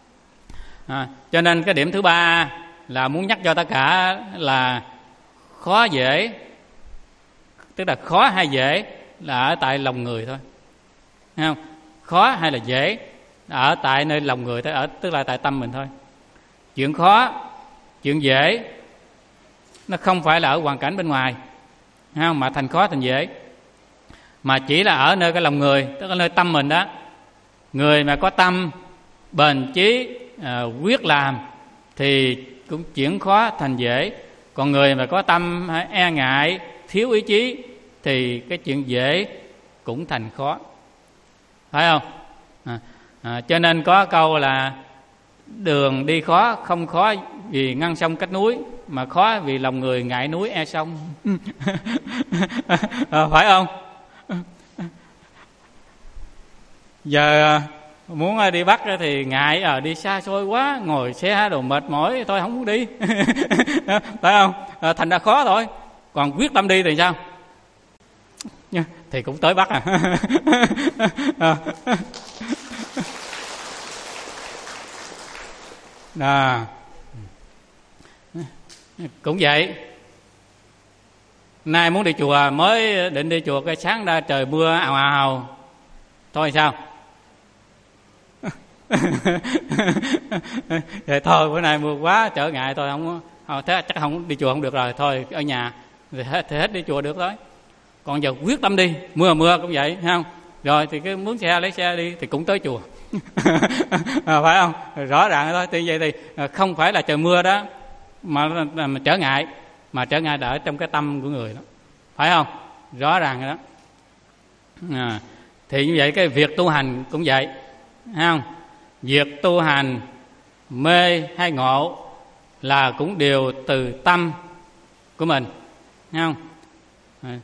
à, cho nên cái điểm thứ ba là muốn nhắc cho tất cả là khó dễ, tức là khó hay dễ là ở tại lòng người thôi, thấy không? Khó hay là dễ ở tại nơi lòng người thôi, ở tức là tại tâm mình thôi. Chuyện khó, chuyện dễ nó không phải là ở hoàn cảnh bên ngoài, thấy không? Mà thành khó thành dễ, mà chỉ là ở nơi cái lòng người, tức là nơi tâm mình đó. Người mà có tâm bền chí, à, quyết làm thì cũng chuyển khó thành dễ. Còn người mà có tâm e ngại, thiếu ý chí thì cái chuyện dễ cũng thành khó, phải không? À, à, cho nên có câu là đường đi khó, không khó vì ngăn sông cách núi, mà khó vì lòng người ngại núi e sông. À, phải không? Giờ muốn đi Bắc thì ngại à, đi xa xôi quá, ngồi xe đồ mệt mỏi, thôi không muốn đi. Phải không? À, thành ra khó thôi. Còn quyết tâm đi thì sao? Thì cũng tới Bắc à. À. À. Cũng vậy. Nay muốn đi chùa, mới định đi chùa, cái sáng ra trời mưa ào ào, thôi sao? Thì thôi bữa nay mưa quá trở ngại, thôi không, không thế chắc không đi chùa không được rồi, thôi ở nhà thì hết, thì hết đi chùa được thôi. Còn giờ quyết tâm đi, mưa mưa cũng vậy, thấy không? Rồi thì cái mướn xe lấy xe đi thì cũng tới chùa. À, phải không? Rõ ràng thôi. Thì vậy thì không phải là trời mưa đó mà, mà, mà trở ngại, mà trở ngại là ở trong cái tâm của người đó, phải không? Rõ ràng rồi đó. À, thì như vậy cái việc tu hành cũng vậy, thấy không? Việc tu hành mê hay ngộ là cũng đều từ tâm của mình, thấy không? À,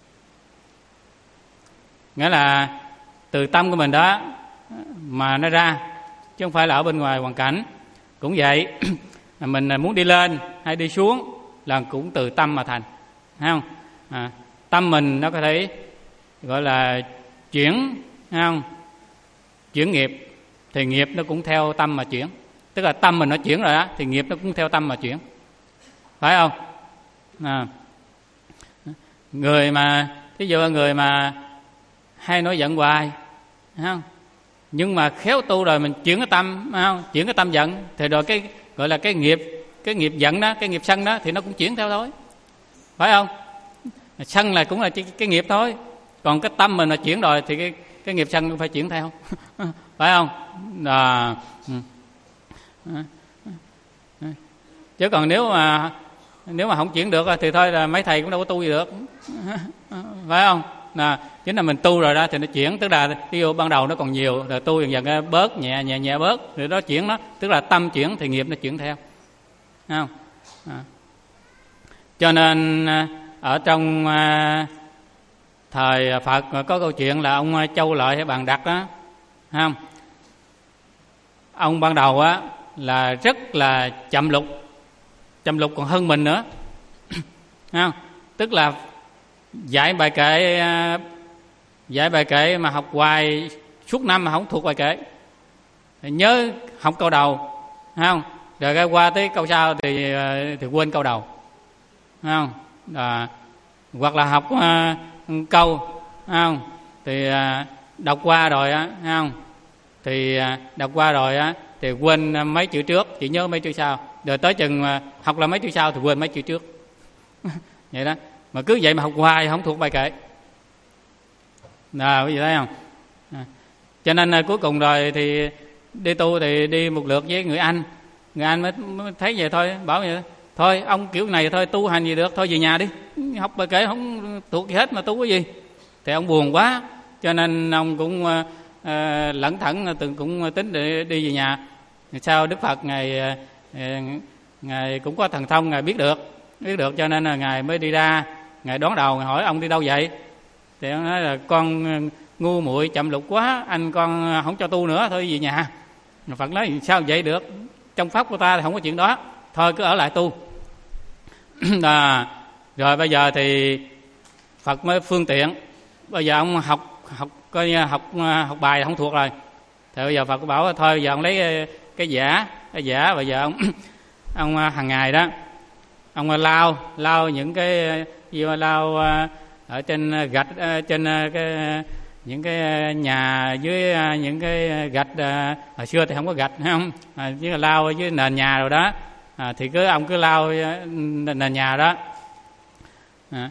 nghĩa là từ tâm của mình đó mà nó ra, chứ không phải là ở bên ngoài hoàn cảnh. Cũng vậy, mình muốn đi lên hay đi xuống là cũng từ tâm mà thành, thấy không? À, tâm mình nó có thể gọi là chuyển, thấy không? Chuyển nghiệp thì nghiệp nó cũng theo tâm mà chuyển, tức là tâm mình nó chuyển rồi đó thì nghiệp nó cũng theo tâm mà chuyển, phải không? À, người mà ví dụ người mà hay nói giận hoài, thấy không? Nhưng mà khéo tu rồi mình chuyển cái tâm, thấy không? Chuyển cái tâm giận thì rồi cái gọi là cái nghiệp, cái nghiệp giận đó, cái nghiệp sân đó thì nó cũng chuyển theo thôi, phải không? Sân là cũng là cái, cái nghiệp thôi. Còn cái tâm mình mà chuyển rồi thì cái cái nghiệp sân cũng phải chuyển theo. Phải không? À, Chứ còn nếu mà nếu mà không chuyển được thì thôi là mấy thầy cũng đâu có tu gì được, phải không? Nè, chính là mình tu rồi đó thì nó chuyển, tức là ví dụ ban đầu nó còn nhiều, rồi tu dần dần bớt nhẹ nhẹ nhẹ bớt, rồi đó chuyển nó, tức là tâm chuyển thì nghiệp nó chuyển theo, thấy không? À. Cho nên ở trong thời Phật có câu chuyện là ông Châu Lợi hay Bàn Đặc đó, thấy không? Ông ban đầu á là rất là chậm lục, chậm lục còn hơn mình nữa, thấy không? Tức là dạy bài kệ, dạy bài kệ mà học hoài suốt năm mà không thuộc bài kệ, nhớ học câu đầu, thấy không? Rồi cái qua tới câu sau thì thì quên câu đầu, thấy không? À, hoặc là học uh, câu, thấy không? Thì uh, đọc qua rồi á, thấy không? Thì uh, đọc qua rồi á thì quên mấy chữ trước, chỉ nhớ mấy chữ sau. Rồi tới chừng uh, học là mấy chữ sau thì quên mấy chữ trước. Vậy đó. Mà cứ vậy mà học hoài không thuộc bài kệ. Nào, quý vị thấy không? À. Cho nên uh, cuối cùng rồi thì đi tu thì đi một lượt với người Anh. Người Anh mới, mới thấy vậy thôi, bảo vậy thôi ông kiểu này thôi tu hành gì được, thôi về nhà đi, học bài kệ không thuộc gì hết mà tu cái gì. Thì ông buồn quá, cho nên ông cũng uh, uh, lẩn thẩn từng cũng tính để đi về nhà. Sau Đức Phật ngài uh, ngài cũng có thần thông, ngài biết được biết được cho nên là ngài mới đi ra, ngài đón đầu, ngài hỏi ông đi đâu vậy? Thì ông nói là con ngu muội chậm lục quá, anh con không cho tu nữa, thôi về nhà. Phật nói sao vậy được, trong pháp của ta thì không có chuyện đó, thôi cứ ở lại tu. À, rồi bây giờ thì Phật mới phương tiện, bây giờ ông học học coi như học học bài không thuộc rồi, thì bây giờ Phật bảo thôi bây giờ ông lấy cái, cái giả cái giả bây giờ ông ông hàng ngày đó ông lau lau những cái gì mà lau ở trên gạch, trên cái những cái nhà dưới những cái gạch, hồi xưa thì không có gạch, thấy không? À, chứ là lau dưới nền nhà rồi đó. À, thì cứ ông cứ lau nền nhà đó. À.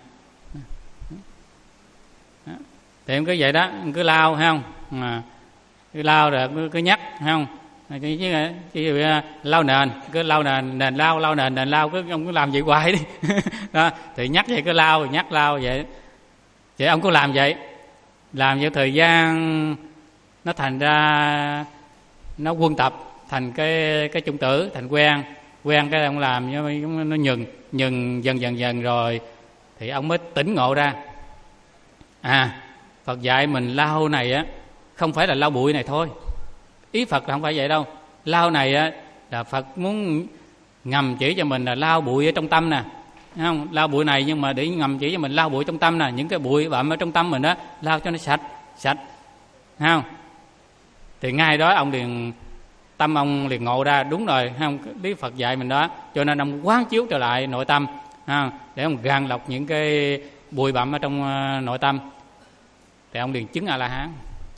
Thì em cứ vậy đó, em cứ lau, thấy không? À, cứ lau rồi cứ, cứ nhắc, thấy không? Chứ, chứ, chứ lau nền, cứ lau nền, nền lau, lau nền, nền lau, cứ ông cứ làm vậy hoài đi. Đó, thì nhắc vậy cứ lau, nhắc lau vậy. Thì ông cứ làm vậy, làm vậy thời gian nó thành ra nó quân tập thành cái cái chung tử, thành quen, quen cái ông làm nó nhừng, nhừng dần dần dần rồi thì ông mới tỉnh ngộ ra. À, Phật dạy mình lau này á không phải là lau bụi này thôi. Ý Phật là không phải vậy đâu. Lau này á là Phật muốn ngầm chỉ cho mình là lau bụi ở trong tâm nè, thấy không? Lau bụi này nhưng mà để ngầm chỉ cho mình lau bụi trong tâm nè, những cái bụi bặm ở trong tâm mình đó lau cho nó sạch, sạch, thấy không? Thì ngay đó ông liền tâm ông liền ngộ ra, đúng rồi, thấy không? Lý Phật dạy mình đó, cho nên ông quán chiếu trở lại nội tâm, thấy không? Để ông gạn lọc những cái bụi bặm ở trong nội tâm. Thì ông liền chứng A La Hán.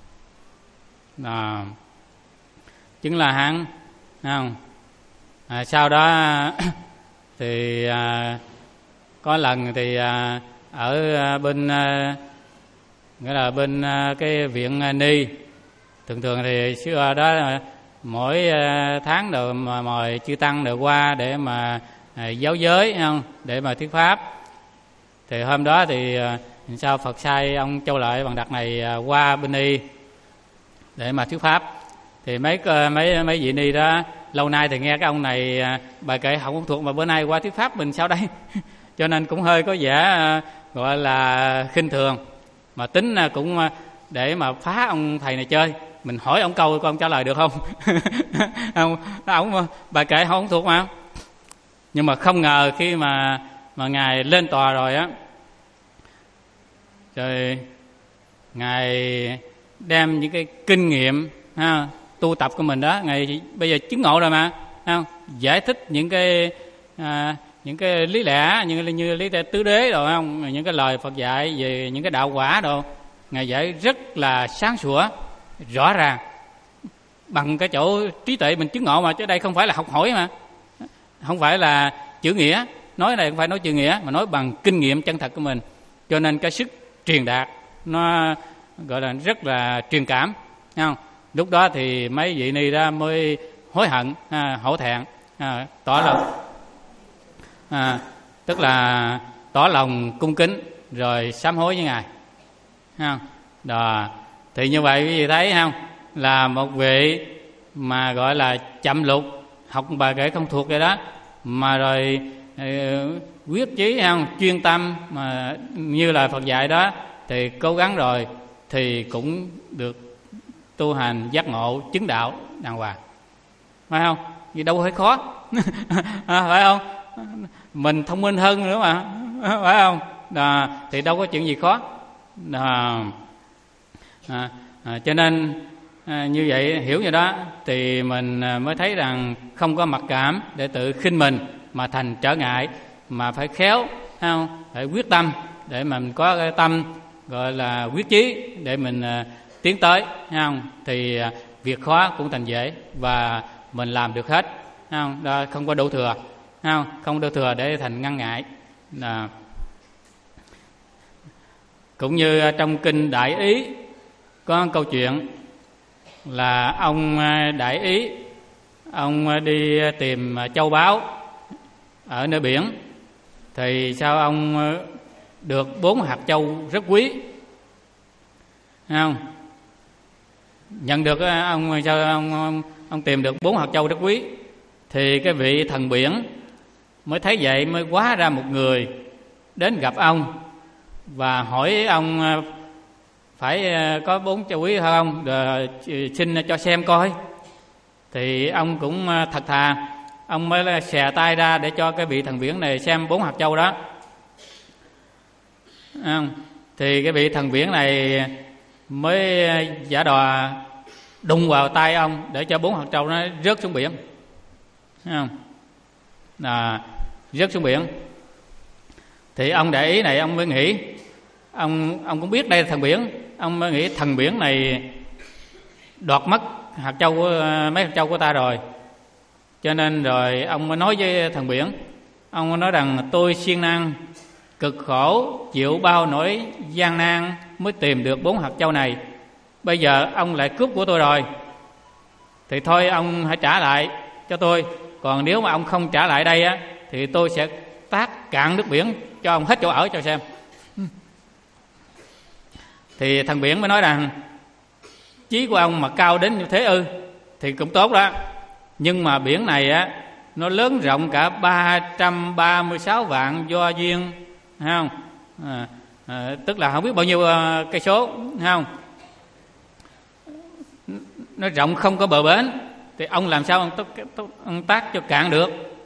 À, chứng La Hán, thấy không? À, sau đó thì à, có lần thì à, ở bên à, nghĩa là bên à, cái viện Ni, thường thường thì xưa đó mỗi à, tháng đều mà mời chư tăng đều qua để mà à, giáo giới, không? Để mà thuyết pháp. Thì hôm đó thì à, sao Phật sai ông Châu Lợi Bàn Đặc này à, qua bên Ni để mà thuyết pháp. Thì mấy mấy mấy vị Ni đó lâu nay thì nghe cái ông này bài kệ không thuộc, mà bữa nay qua thuyết pháp mình sao đây? Cho nên cũng hơi có vẻ gọi là khinh thường, mà tính cũng để mà phá ông thầy này chơi. Mình hỏi ông câu coi ông trả lời được không? Ông ông bài kệ không thuộc mà. Nhưng mà không ngờ khi mà mà ngài lên tòa rồi á, rồi ngài đem những cái kinh nghiệm ha, tu tập của mình đó, ngài bây giờ chứng ngộ rồi mà, không? Giải thích những cái à, những cái lý lẽ, những cái như lý lẽ tứ đế rồi, không? Những cái lời Phật dạy về những cái đạo quả đồ, ngài dạy rất là sáng sủa, rõ ràng, bằng cái chỗ trí tuệ mình chứng ngộ mà, chứ đây không phải là học hỏi mà, không phải là chữ nghĩa, nói này không phải nói chữ nghĩa mà nói bằng kinh nghiệm chân thật của mình. Cho nên cái sức truyền đạt nó gọi là rất là truyền cảm, không? Lúc đó thì mấy vị Ni đó mới hối hận, à, hổ thẹn, à, tỏ lòng, à, tức là tỏ lòng cung kính rồi sám hối với Ngài. Không? Đó. Thì như vậy quý vị thấy không, là một vị mà gọi là chậm lục, học bài kệ không thuộc vậy đó, mà rồi uh, quyết chí không, chuyên tâm mà như là Phật dạy đó, thì cố gắng rồi thì cũng được tu hành giác ngộ chứng đạo đàng hoàng, phải không? Vì đâu phải khó à, phải không? Mình thông minh hơn nữa mà, phải không? Đó, thì đâu có chuyện gì khó. Đó. À, à, cho nên à, như vậy, hiểu như đó thì mình mới thấy rằng không có mặc cảm để tự khinh mình mà thành trở ngại, mà phải khéo, không? Phải quyết tâm để mà mình có cái tâm gọi là quyết chí để mình à, tiến tới, không? Thì à, việc khó cũng thành dễ và mình làm được hết, không? Đó, không có đổ thừa, không? Không đổ thừa để thành ngăn ngại. Đó. Cũng như trong kinh Đại Ý có câu chuyện là ông Đại Ý, ông đi tìm châu báu ở nơi biển, thì sao ông được bốn hạt châu rất quý, không? Nhận được ông sao ông, ông, ông tìm được bốn hạt châu rất quý, thì cái vị thần biển mới thấy vậy, mới hóa ra một người đến gặp ông và hỏi ông phải có bốn châu quý không, rồi xin cho xem coi. Thì ông cũng thật thà, ông mới xè tay ra để cho cái vị thần biển này xem bốn hạt châu đó. Thì cái vị thần biển này mới giả đò đụng vào tay ông để cho bốn hạt châu nó rớt xuống biển, không? À, rớt xuống biển. Thì ông Đại Ý này ông mới nghĩ, ông ông cũng biết đây là thần biển, ông mới nghĩ thần biển này đoạt mất hạt châu của, mấy hạt châu của ta rồi. Cho nên rồi ông mới nói với thần biển, ông mới nói rằng tôi siêng năng cực khổ chịu bao nỗi gian nan mới tìm được bốn hạt châu này, bây giờ ông lại cướp của tôi rồi, thì thôi ông hãy trả lại cho tôi, còn nếu mà ông không trả lại đây á thì tôi sẽ tát cạn nước biển cho ông hết chỗ ở cho xem. Thì thần biển mới nói rằng chí của ông mà cao đến như thế ư, thì cũng tốt đó, nhưng mà biển này á nó lớn rộng cả ba trăm ba mươi sáu vạn do duyên, không? À, à, tức là không biết bao nhiêu uh, cây số, không? Nó rộng không có bờ bến, thì ông làm sao ông, ông, ông tác cho cạn được?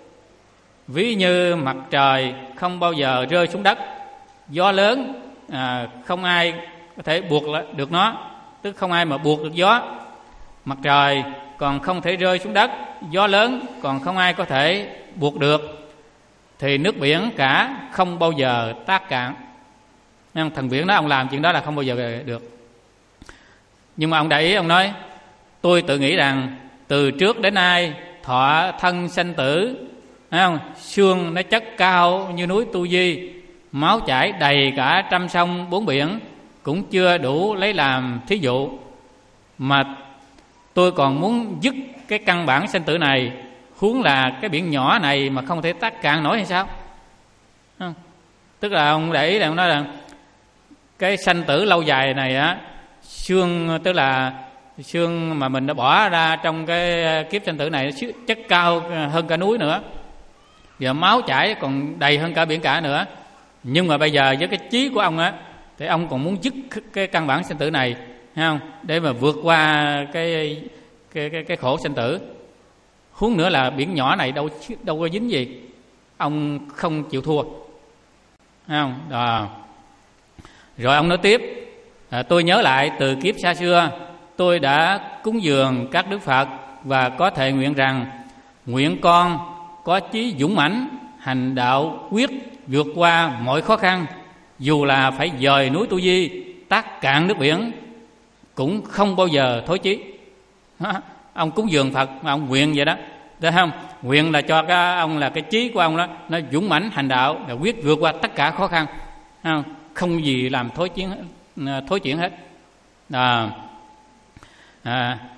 Ví như mặt trời không bao giờ rơi xuống đất, gió lớn à, không ai có thể buộc được nó, tức không ai mà buộc được gió. Mặt trời còn không thể rơi xuống đất, gió lớn còn không ai có thể buộc được, thì nước biển cả không bao giờ tác cạn. Nên thần biển đó ông làm chuyện đó là không bao giờ được. Nhưng mà ông Đại Ý ông nói, tôi tự nghĩ rằng từ trước đến nay thọ thân sanh tử, thấy không? Xương nó chất cao như núi Tu Di, máu chảy đầy cả trăm sông bốn biển, cũng chưa đủ lấy làm thí dụ, mà tôi còn muốn dứt cái căn bản sanh tử này, huống là cái biển nhỏ này mà không thể tác cạn nổi hay sao? Không? Tức là ông để ý là ông nói là cái sanh tử lâu dài này á, xương tức là xương mà mình đã bỏ ra trong cái kiếp sanh tử này chất cao hơn cả núi nữa, giờ máu chảy còn đầy hơn cả biển cả nữa. Nhưng mà bây giờ với cái chí của ông á, thì ông còn muốn dứt cái căn bản sanh tử này, thấy không? Để mà vượt qua cái cái cái, cái khổ sanh tử. Huống nữa là biển nhỏ này đâu đâu có dính gì, ông không chịu thua, thấy không? Đó. Rồi ông nói tiếp, à, tôi nhớ lại từ kiếp xa xưa, tôi đã cúng dường các đức Phật và có thệ nguyện rằng nguyện con có chí dũng mãnh, hành đạo quyết vượt qua mọi khó khăn, dù là phải dời núi Tu Di, tác cạn nước biển, cũng không bao giờ thối chí. Ông cúng dường Phật mà ông nguyện vậy đó, thấy không? Nguyện là cho cái ông là cái chí của ông đó nó dũng mãnh hành đạo, là quyết vượt qua tất cả khó khăn, không, không gì làm thối chiến thối chuyển hết. À, à,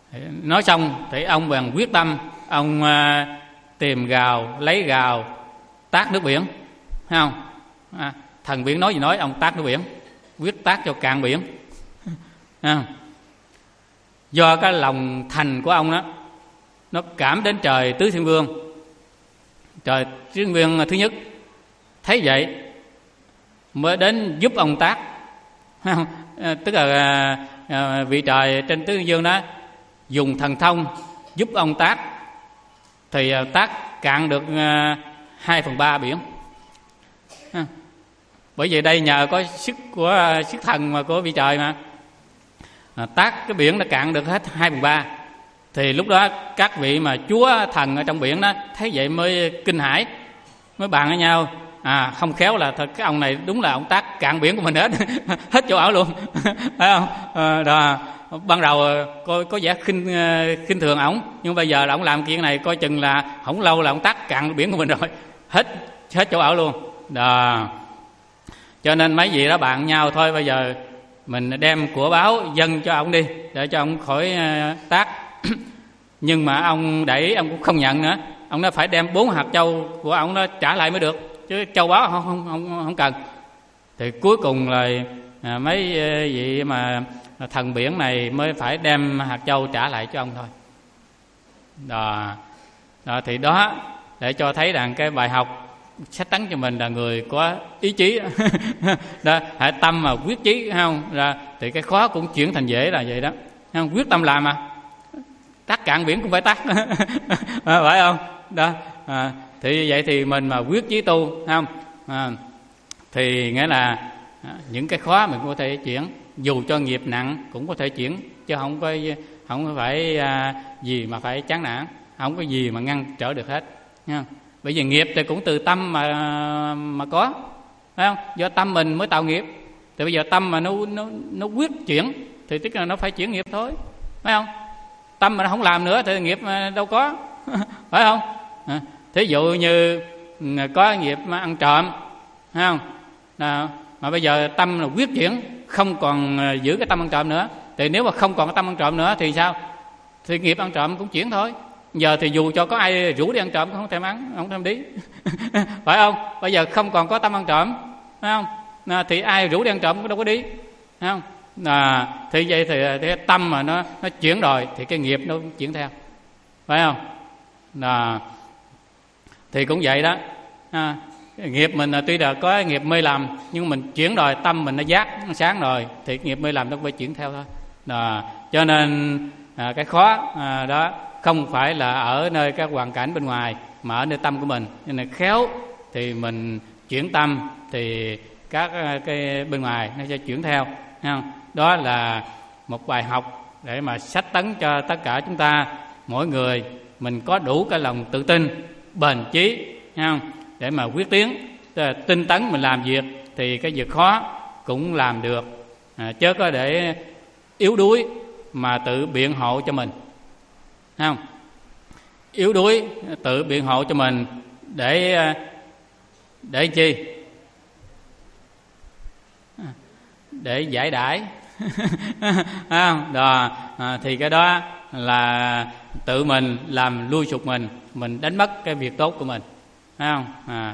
Nói xong thì ông bèn quyết tâm, ông à, tìm gào, lấy gào, tát nước biển, thấy không? À, thần biển nói gì nói, ông tát nước biển, quyết tát cho cạn biển. À, do cái lòng thành của ông đó, nó cảm đến trời Tứ Thiên Vương. Trời Tứ Thiên Vương thứ nhất thấy vậy mới đến giúp ông tát. À, tức là à, à, vị trời trên Tứ Thiên Vương đó dùng thần thông giúp ông tát, thì à, tát cạn được à, hai phần ba biển. À, bởi vì đây nhờ có sức của à, sức thần mà của vị trời mà. À, tát cái biển nó cạn được hết hai phần ba. Thì lúc đó các vị mà chúa thần ở trong biển đó thấy vậy mới kinh hãi, mới bàn với nhau, à không khéo là thật cái ông này đúng là ông tát cạn biển của mình hết. Hết chỗ ở luôn. Phải không? À, đó, ban đầu có, có vẻ khinh khinh thường ổng, nhưng bây giờ là ổng làm chuyện này coi chừng là không lâu là ông tát cạn biển của mình rồi, hết hết chỗ ở luôn. Đó, cho nên mấy vị đó bàn nhau thôi, bây giờ mình đem của báo dâng cho ông đi để cho ông khỏi uh, tát. Nhưng mà ông để ý ông cũng không nhận nữa, ông nói phải đem bốn hạt châu của ông nó trả lại mới được, chứ châu báu không không không không cần. Thì cuối cùng là à, mấy vị mà thần biển này mới phải đem hạt châu trả lại cho ông thôi. Đó, đó thì đó để cho thấy rằng cái bài học sách tấn cho mình là người có ý chí. Đó, hãy tâm mà quyết chí, không ra thì cái khó cũng chuyển thành dễ là vậy đó, không? Quyết tâm làm mà tát cạn biển cũng phải tát. À, phải không? Đó, à, thì vậy thì mình mà quyết chí tu, không? À, thì nghĩa là à, những cái khó mình cũng có thể chuyển, dù cho nghiệp nặng cũng có thể chuyển, chứ không có không phải à, gì mà phải chán nản, không có gì mà ngăn trở được hết, nha. Bởi vì nghiệp thì cũng từ tâm mà mà có, phải không? Do tâm mình mới tạo nghiệp. Thì bây giờ tâm mà nó nó nó quyết chuyển thì tức là nó phải chuyển nghiệp thôi, phải không? Tâm mà nó không làm nữa thì nghiệp đâu có. Phải không? À, thí dụ như có nghiệp mà ăn trộm, phải không? À, mà bây giờ tâm là quyết chuyển, không còn giữ cái tâm ăn trộm nữa, thì nếu mà không còn cái tâm ăn trộm nữa thì sao? Thì nghiệp ăn trộm cũng chuyển thôi. Giờ thì dù cho có ai rủ đi ăn trộm cũng không thèm ăn, không thèm đi. Phải không? Bây giờ không còn có tâm ăn trộm, phải không? À, thì ai rủ đi ăn trộm cũng đâu có đi, phải không? À, thì vậy thì, thì tâm mà nó nó chuyển rồi thì cái nghiệp nó cũng chuyển theo, phải không? À, thì cũng vậy đó. À, nghiệp mình là tuy là có nghiệp mê lầm, nhưng mình chuyển rồi, tâm mình nó giác, nó sáng rồi thì nghiệp mê lầm nó phải chuyển theo thôi. À, cho nên à, cái khó à, đó không phải là ở nơi các hoàn cảnh bên ngoài, mà ở nơi tâm của mình. Nên là khéo thì mình chuyển tâm thì các cái bên ngoài nó sẽ chuyển theo, không? Đó là một bài học để mà sách tấn cho tất cả chúng ta, mỗi người mình có đủ cái lòng tự tin, bền chí, không? Để mà quyết tiến, tinh tấn mình làm việc thì cái việc khó cũng làm được, à, chứ có để yếu đuối mà tự biện hộ cho mình, không? Yếu đuối tự biện hộ cho mình để để chi? Để giải đãi. Không? Đó, à, thì cái đó là tự mình làm lui sụp mình, mình đánh mất cái việc tốt của mình, phải không? À.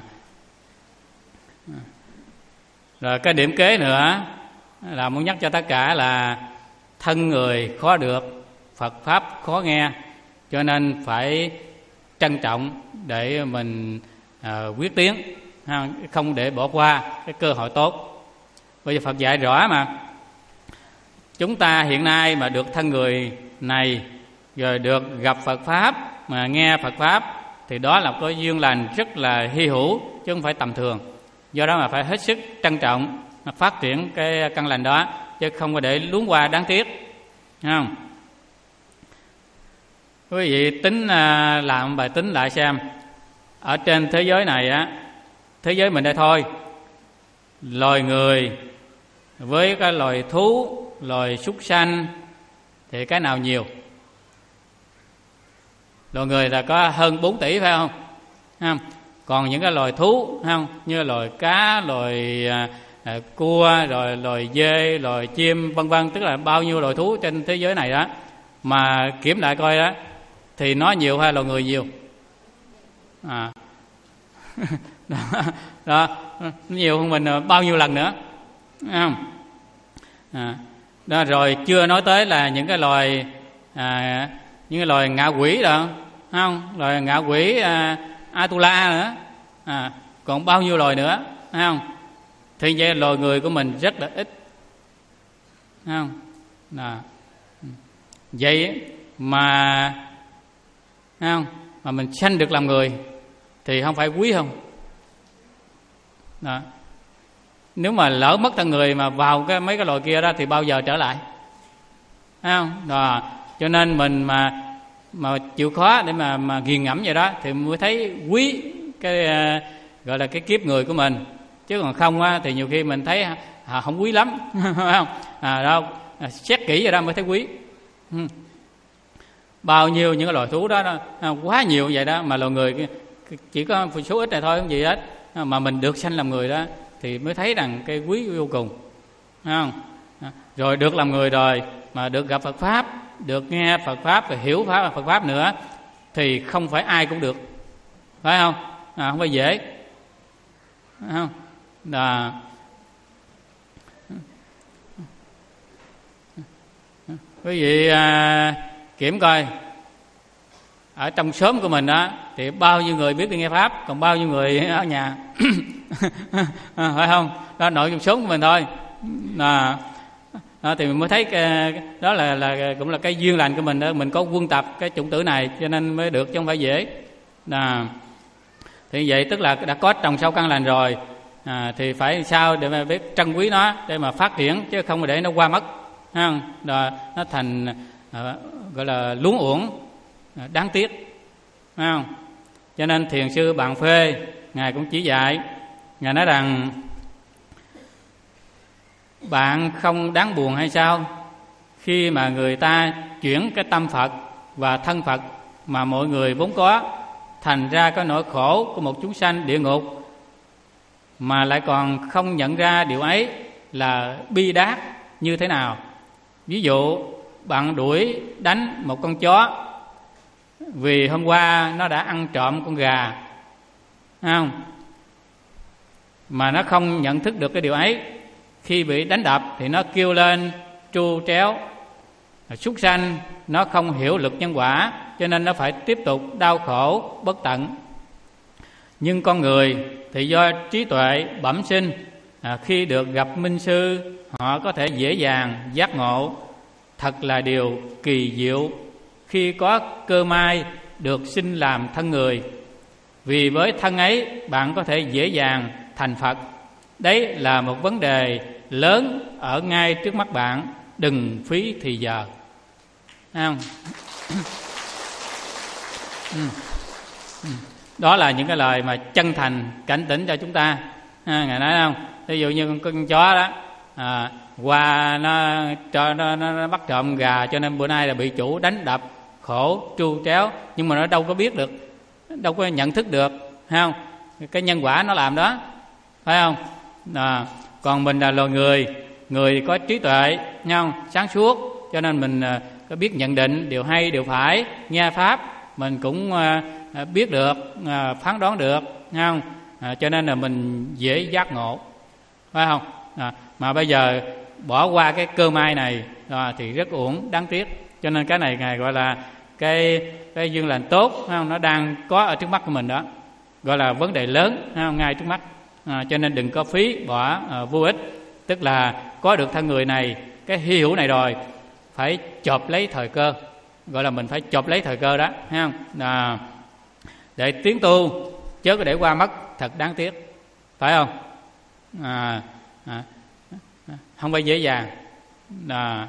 Rồi cái điểm kế nữa là muốn nhắc cho tất cả là thân người khó được, Phật pháp khó nghe, cho nên phải trân trọng để mình à, quyết tiến, không để bỏ qua cái cơ hội tốt. Bây giờ Phật dạy rõ mà, chúng ta hiện nay mà được thân người này, rồi được gặp Phật pháp, mà nghe Phật pháp, thì đó là có duyên lành rất là hy hữu, chứ không phải tầm thường. Do đó mà phải hết sức trân trọng, phát triển cái căn lành đó, chứ không có để luống qua đáng tiếc, không? Quý vị tính làm bài tính lại xem, ở trên thế giới này á, thế giới mình đây thôi, loài người với cái loài thú, loài súc sanh thì cái nào nhiều? Loài người là có hơn bốn tỷ, phải không? Không? Còn những cái loài thú, không, như loài cá, loài à, à, cua, rồi loài dê, loài chim, vân vân, tức là bao nhiêu loài thú trên thế giới này đó, mà kiểm lại coi đó thì nó nhiều hay loài người nhiều? À. đó, đó nó nhiều hơn mình bao nhiêu lần nữa, không? À, đó rồi chưa nói tới là những cái loài à, những cái loài ngạ quỷ đó, không? Loài ngạ quỷ à, Atula nữa, à, còn bao nhiêu loài nữa, không? Thì vậy loài người của mình rất là ít, không? Đó. Vậy mà không? Mà mình sanh được làm người thì không phải quý không? Đó. Nếu mà lỡ mất thân người mà vào cái mấy cái loài kia đó thì bao giờ trở lại, thấy không? Đó. Cho nên mình mà mà chịu khó để mà mà nghiền ngẫm vậy đó thì mới thấy quý cái uh, gọi là cái kiếp người của mình, chứ còn không á thì nhiều khi mình thấy à, không quý lắm, phải không? À đâu à, xét kỹ vậy đó mới thấy quý. Ừ. Bao nhiêu những cái loài thú đó, đó à, quá nhiều vậy đó, mà loài người chỉ có một số ít này thôi, không gì hết, mà mình được sanh làm người đó thì mới thấy rằng cái quý vô cùng, phải không? À, rồi được làm người rồi mà được gặp Phật pháp, được nghe Phật pháp và hiểu pháp Phật pháp nữa thì không phải ai cũng được, phải không? À, không phải dễ, phải không? Đó. Quý vị à, kiểm coi ở trong xóm của mình đó thì bao nhiêu người biết đi nghe pháp, còn bao nhiêu người ở nhà à, phải không? Đó, nội trong xóm của mình thôi. À, đó, thì mình mới thấy cái, đó là, là cũng là cái duyên lành của mình đó. Mình có quân tập cái chủng tử này cho nên mới được, chứ không phải dễ. À, thì vậy tức là đã có trồng sâu căn lành rồi, à, thì phải sao để mà biết trân quý nó để mà phát triển, chứ không để nó qua mất, không? Đó, nó thành à, gọi là luống uổng, à, đáng tiếc, không? Cho nên thiền sư Bạn Phê ngài cũng chỉ dạy, ngài nói rằng bạn không đáng buồn hay sao khi mà người ta chuyển cái tâm Phật và thân Phật mà mọi người vốn có, thành ra có nỗi khổ của một chúng sanh địa ngục, mà lại còn không nhận ra điều ấy là bi đát như thế nào. Ví dụ bạn đuổi đánh một con chó vì hôm qua nó đã ăn trộm con gà, không? Mà nó không nhận thức được cái điều ấy, khi bị đánh đập thì nó kêu lên tru tréo. Súc sanh nó không hiểu lực nhân quả, cho nên nó phải tiếp tục đau khổ bất tận. Nhưng con người thì do trí tuệ bẩm sinh, à, khi được gặp minh sư, họ có thể dễ dàng giác ngộ. Thật là điều kỳ diệu khi có cơ may được sinh làm thân người, vì với thân ấy bạn có thể dễ dàng thành Phật. Đấy là một vấn đề lớn ở ngay trước mắt bạn, đừng phí thì giờ. Không? Đó là những cái lời mà chân thành cảnh tỉnh cho chúng ta. À, ngài nói không? Ví dụ như con, con chó đó, à, qua nó, nó, nó, nó bắt trộm gà, cho nên bữa nay là bị chủ đánh đập khổ tru tréo, nhưng mà nó đâu có biết được, đâu có nhận thức được, phải không? Cái nhân quả nó làm đó, phải không? À, còn mình là loài người, người có trí tuệ, không? Sáng suốt, cho nên mình à, có biết nhận định điều hay điều phải, nghe pháp mình cũng à, biết được, à, phán đoán được, không? À, cho nên là mình dễ giác ngộ, phải không? À, mà bây giờ bỏ qua cái cơ may này à, thì rất uổng, đáng tiếc. Cho nên cái này ngài gọi là cái cái duyên lành tốt, không? Nó đang có ở trước mắt của mình đó, gọi là vấn đề lớn, không? Ngay trước mắt. À, cho nên đừng có phí bỏ à, vô ích. Tức là có được thân người này, cái hy hữu này rồi, phải chộp lấy thời cơ, gọi là mình phải chộp lấy thời cơ đó, thấy không? À, để tiến tu, chớ có để qua mất, thật đáng tiếc, phải không? À, à, không phải dễ dàng. À,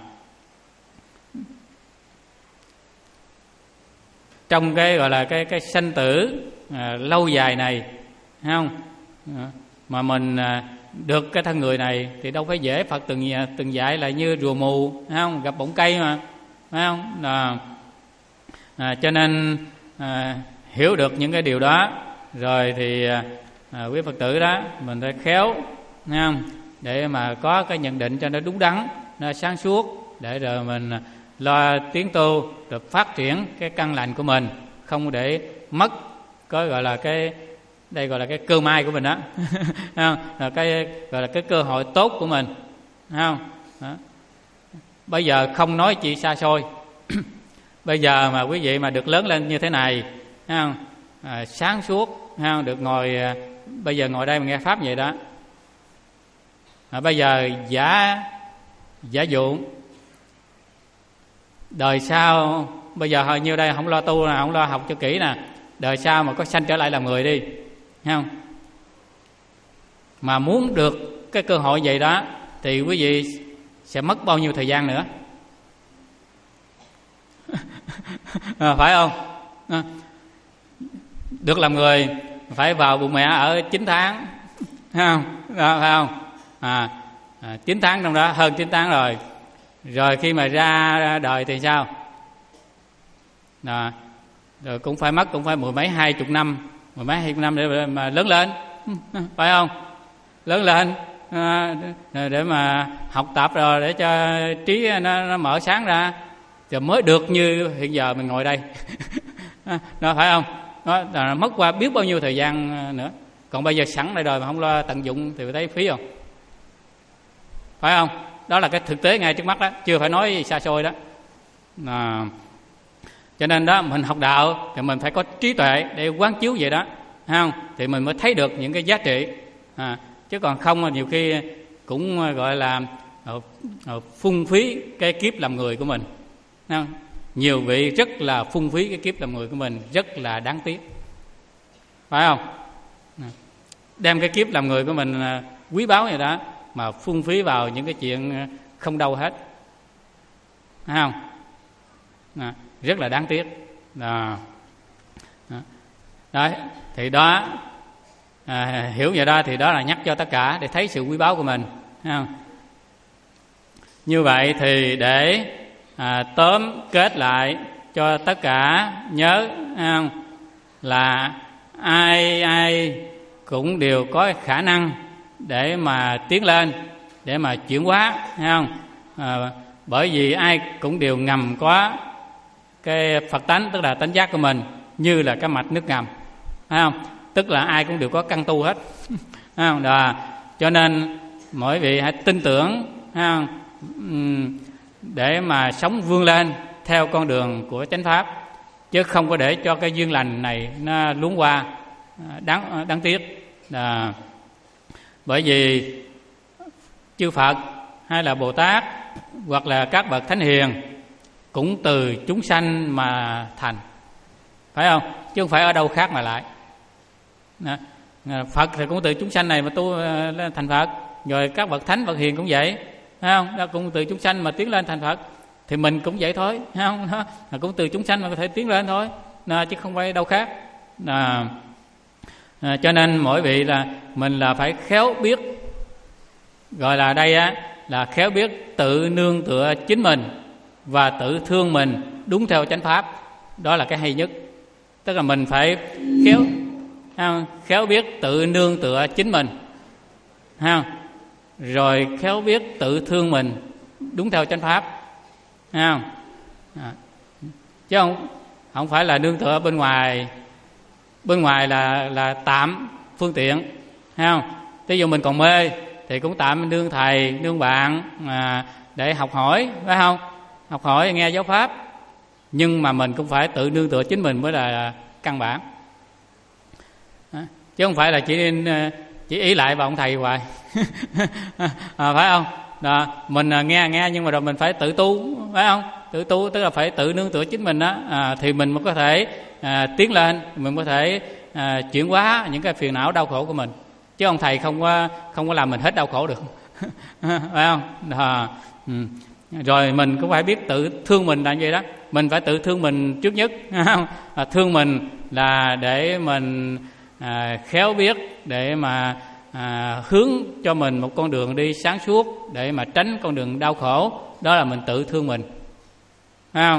trong cái gọi là cái cái sanh tử à, lâu dài này, thấy không? À, mà mình à, được cái thân người này thì đâu phải dễ. Phật từng từng dạy là như rùa mù, thấy không? Gặp bọng cây mà, phải không? À, à, cho nên à, hiểu được những cái điều đó rồi thì à, quý Phật tử đó mình phải khéo, thấy không? Để mà có cái nhận định cho nó đúng đắn, nó sáng suốt, để rồi mình lo tiến tu rồi phát triển cái căn lành của mình, không để mất có gọi là cái đây gọi là cái cơ may của mình đó, không? Là cái gọi là cái cơ hội tốt của mình, không? Đó. Bây giờ không nói chị xa xôi, bây giờ mà quý vị mà được lớn lên như thế này, không? À, sáng suốt, không? Được ngồi à, bây giờ ngồi đây mà nghe pháp vậy đó. À, bây giờ giả giả dụ đời sau, bây giờ hồi nhiêu đây không lo tu nè, không lo học cho kỹ nè, đời sau mà có sanh trở lại làm người đi, không? Mà muốn được cái cơ hội vậy đó thì quý vị sẽ mất bao nhiêu thời gian nữa? À, phải không? À, được làm người phải vào bụng mẹ ở chín tháng, phải không? À, phải không? À, à, chín tháng trong đó, hơn chín tháng rồi. Rồi khi mà ra đời thì sao? À, rồi cũng phải mất cũng phải mười mấy hai chục năm, mười mấy hai chục năm để mà lớn lên, phải không? Lớn lên à, để mà học tập rồi để cho trí nó, nó mở sáng ra, rồi mới được như hiện giờ mình ngồi đây. Đó, phải không? Đó, là mất qua biết bao nhiêu thời gian nữa. Còn bây giờ sẵn đây rồi mà không lo tận dụng thì thấy phí không? Phải không? Đó là cái thực tế ngay trước mắt đó, chưa phải nói xa xôi đó. À, cho nên đó mình học đạo thì mình phải có trí tuệ để quán chiếu vậy đó, không? Thì mình mới thấy được những cái giá trị. À, chứ còn không nhiều khi cũng gọi là uh, uh, phung phí cái kiếp làm người của mình, không? Nhiều vị rất là phung phí cái kiếp làm người của mình, rất là đáng tiếc, phải không? Đem cái kiếp làm người của mình uh, quý báu vậy đó mà phung phí vào những cái chuyện không đâu hết, phải không? À, rất là đáng tiếc. Đó. Đó, thì đó à, hiểu vậy đó thì đó là nhắc cho tất cả để thấy sự quý báu của mình, thấy không? Như vậy thì để à, tóm kết lại cho tất cả nhớ, thấy không? Là ai ai cũng đều có khả năng để mà tiến lên, để mà chuyển hóa, thấy không? À, bởi vì ai cũng đều ngầm có cái Phật tánh, tức là tánh giác của mình như là cái mạch nước ngầm, thấy không? Tức là ai cũng đều có căn tu hết, thấy không? Đó. Cho nên mỗi vị hãy tin tưởng, thấy không? Để mà sống vươn lên theo con đường của chánh pháp, chứ không có để cho cái duyên lành này nó luống qua, đáng đáng tiếc. Đó. Bởi vì chư Phật hay là Bồ Tát hoặc là các bậc thánh hiền cũng từ chúng sanh mà thành, phải không? Chứ không phải ở đâu khác mà lại. Đó. Phật thì cũng từ chúng sanh này mà tu thành Phật, rồi các bậc thánh bậc hiền cũng vậy, phải không? Đó, cũng từ chúng sanh mà tiến lên thành Phật, thì mình cũng vậy thôi, phải không? Đó, cũng từ chúng sanh mà có thể tiến lên thôi, đó, chứ không phải đâu khác. Đó. À, cho nên mỗi vị là mình là phải khéo biết, gọi là đây á là khéo biết tự nương tựa chính mình và tự thương mình đúng theo chánh pháp. Đó là cái hay nhất. Tức là mình phải khéo khéo biết tự nương tựa chính mình, ha, rồi khéo biết tự thương mình đúng theo chánh pháp, ha. À, chứ không không phải là nương tựa bên ngoài. Bên ngoài là là tạm phương tiện, thấy không? Ví dụ mình còn mê thì cũng tạm nương thầy, nương bạn à, để học hỏi, phải không? Học hỏi nghe giáo pháp, nhưng mà mình cũng phải tự nương tựa chính mình mới là căn bản, à, chứ không phải là chỉ chỉ ý lại vào ông thầy hoài. À, phải không? Đó, mình nghe nghe nhưng mà rồi mình phải tự tu, phải không? Tự tu tức là phải tự nương tựa chính mình đó, à, thì mình mới có thể à, tiến lên, mình có thể à, chuyển hóa những cái phiền não đau khổ của mình, chứ ông thầy không có không có làm mình hết đau khổ được. Phải không? Đó. Ừ. Rồi mình cũng phải biết tự thương mình là như vậy đó, mình phải tự thương mình trước nhất, không? À, thương mình là để mình à, khéo biết để mà à, hướng cho mình một con đường đi sáng suốt để mà tránh con đường đau khổ, đó là mình tự thương mình, phải không?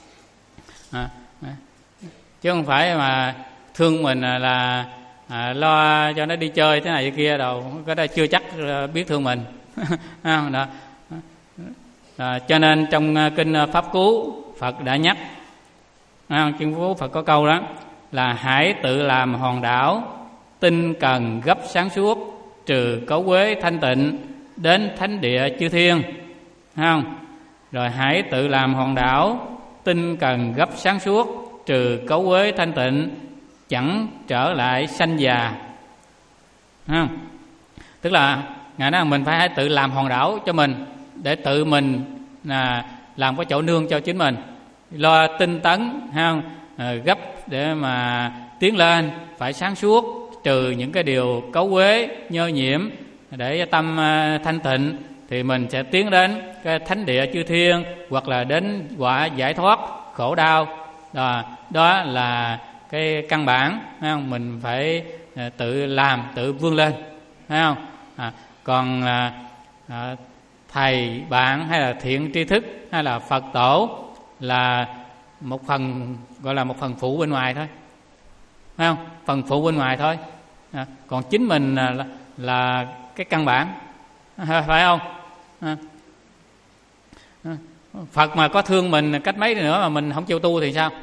À, chứ không phải mà thương mình là à, lo cho nó đi chơi thế này thế kia đâu, cái đó chưa chắc biết thương mình. Đó. À, cho nên trong kinh Pháp Cú Phật đã nhắc, à, kinh Pháp Cú Phật có câu đó là hãy tự làm hòn đảo, tinh cần gấp sáng suốt, trừ cấu quế thanh tịnh, đến thánh địa chư thiên. Thấy không? Rồi hãy tự làm hòn đảo, tinh cần gấp sáng suốt, trừ cấu quế thanh tịnh, chẳng trở lại sanh già. Thấy không? Tức là ngài nói mình phải tự làm hòn đảo cho mình, để tự mình là làm cái chỗ nương cho chính mình, lo tinh tấn, ha, à, gấp để mà tiến lên, phải sáng suốt, trừ những cái điều cấu uế nhơ nhiễm, để tâm thanh tịnh, thì mình sẽ tiến đến cái thánh địa chư thiên, hoặc là đến quả giải thoát khổ đau. Đó, đó là cái căn bản, thấy không? Mình phải tự làm, tự vươn lên, thấy không? À, còn à, à, thầy bạn hay là thiện tri thức hay là Phật tổ là một phần, gọi là một phần phụ bên ngoài thôi, phải không? Phần phụ bên ngoài thôi. À, còn chính mình là, là, là cái căn bản, phải không? À, à, Phật mà có thương mình cách mấy nữa mà mình không chịu tu thì sao?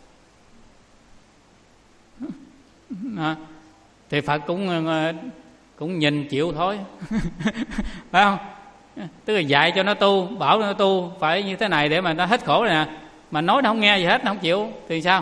À, thì Phật cũng cũng nhìn chịu thôi. Phải không? Tức là dạy cho nó tu, bảo nó tu phải như thế này để mà nó hết khổ này nè, mà nói nó không nghe gì hết, nó không chịu thì sao?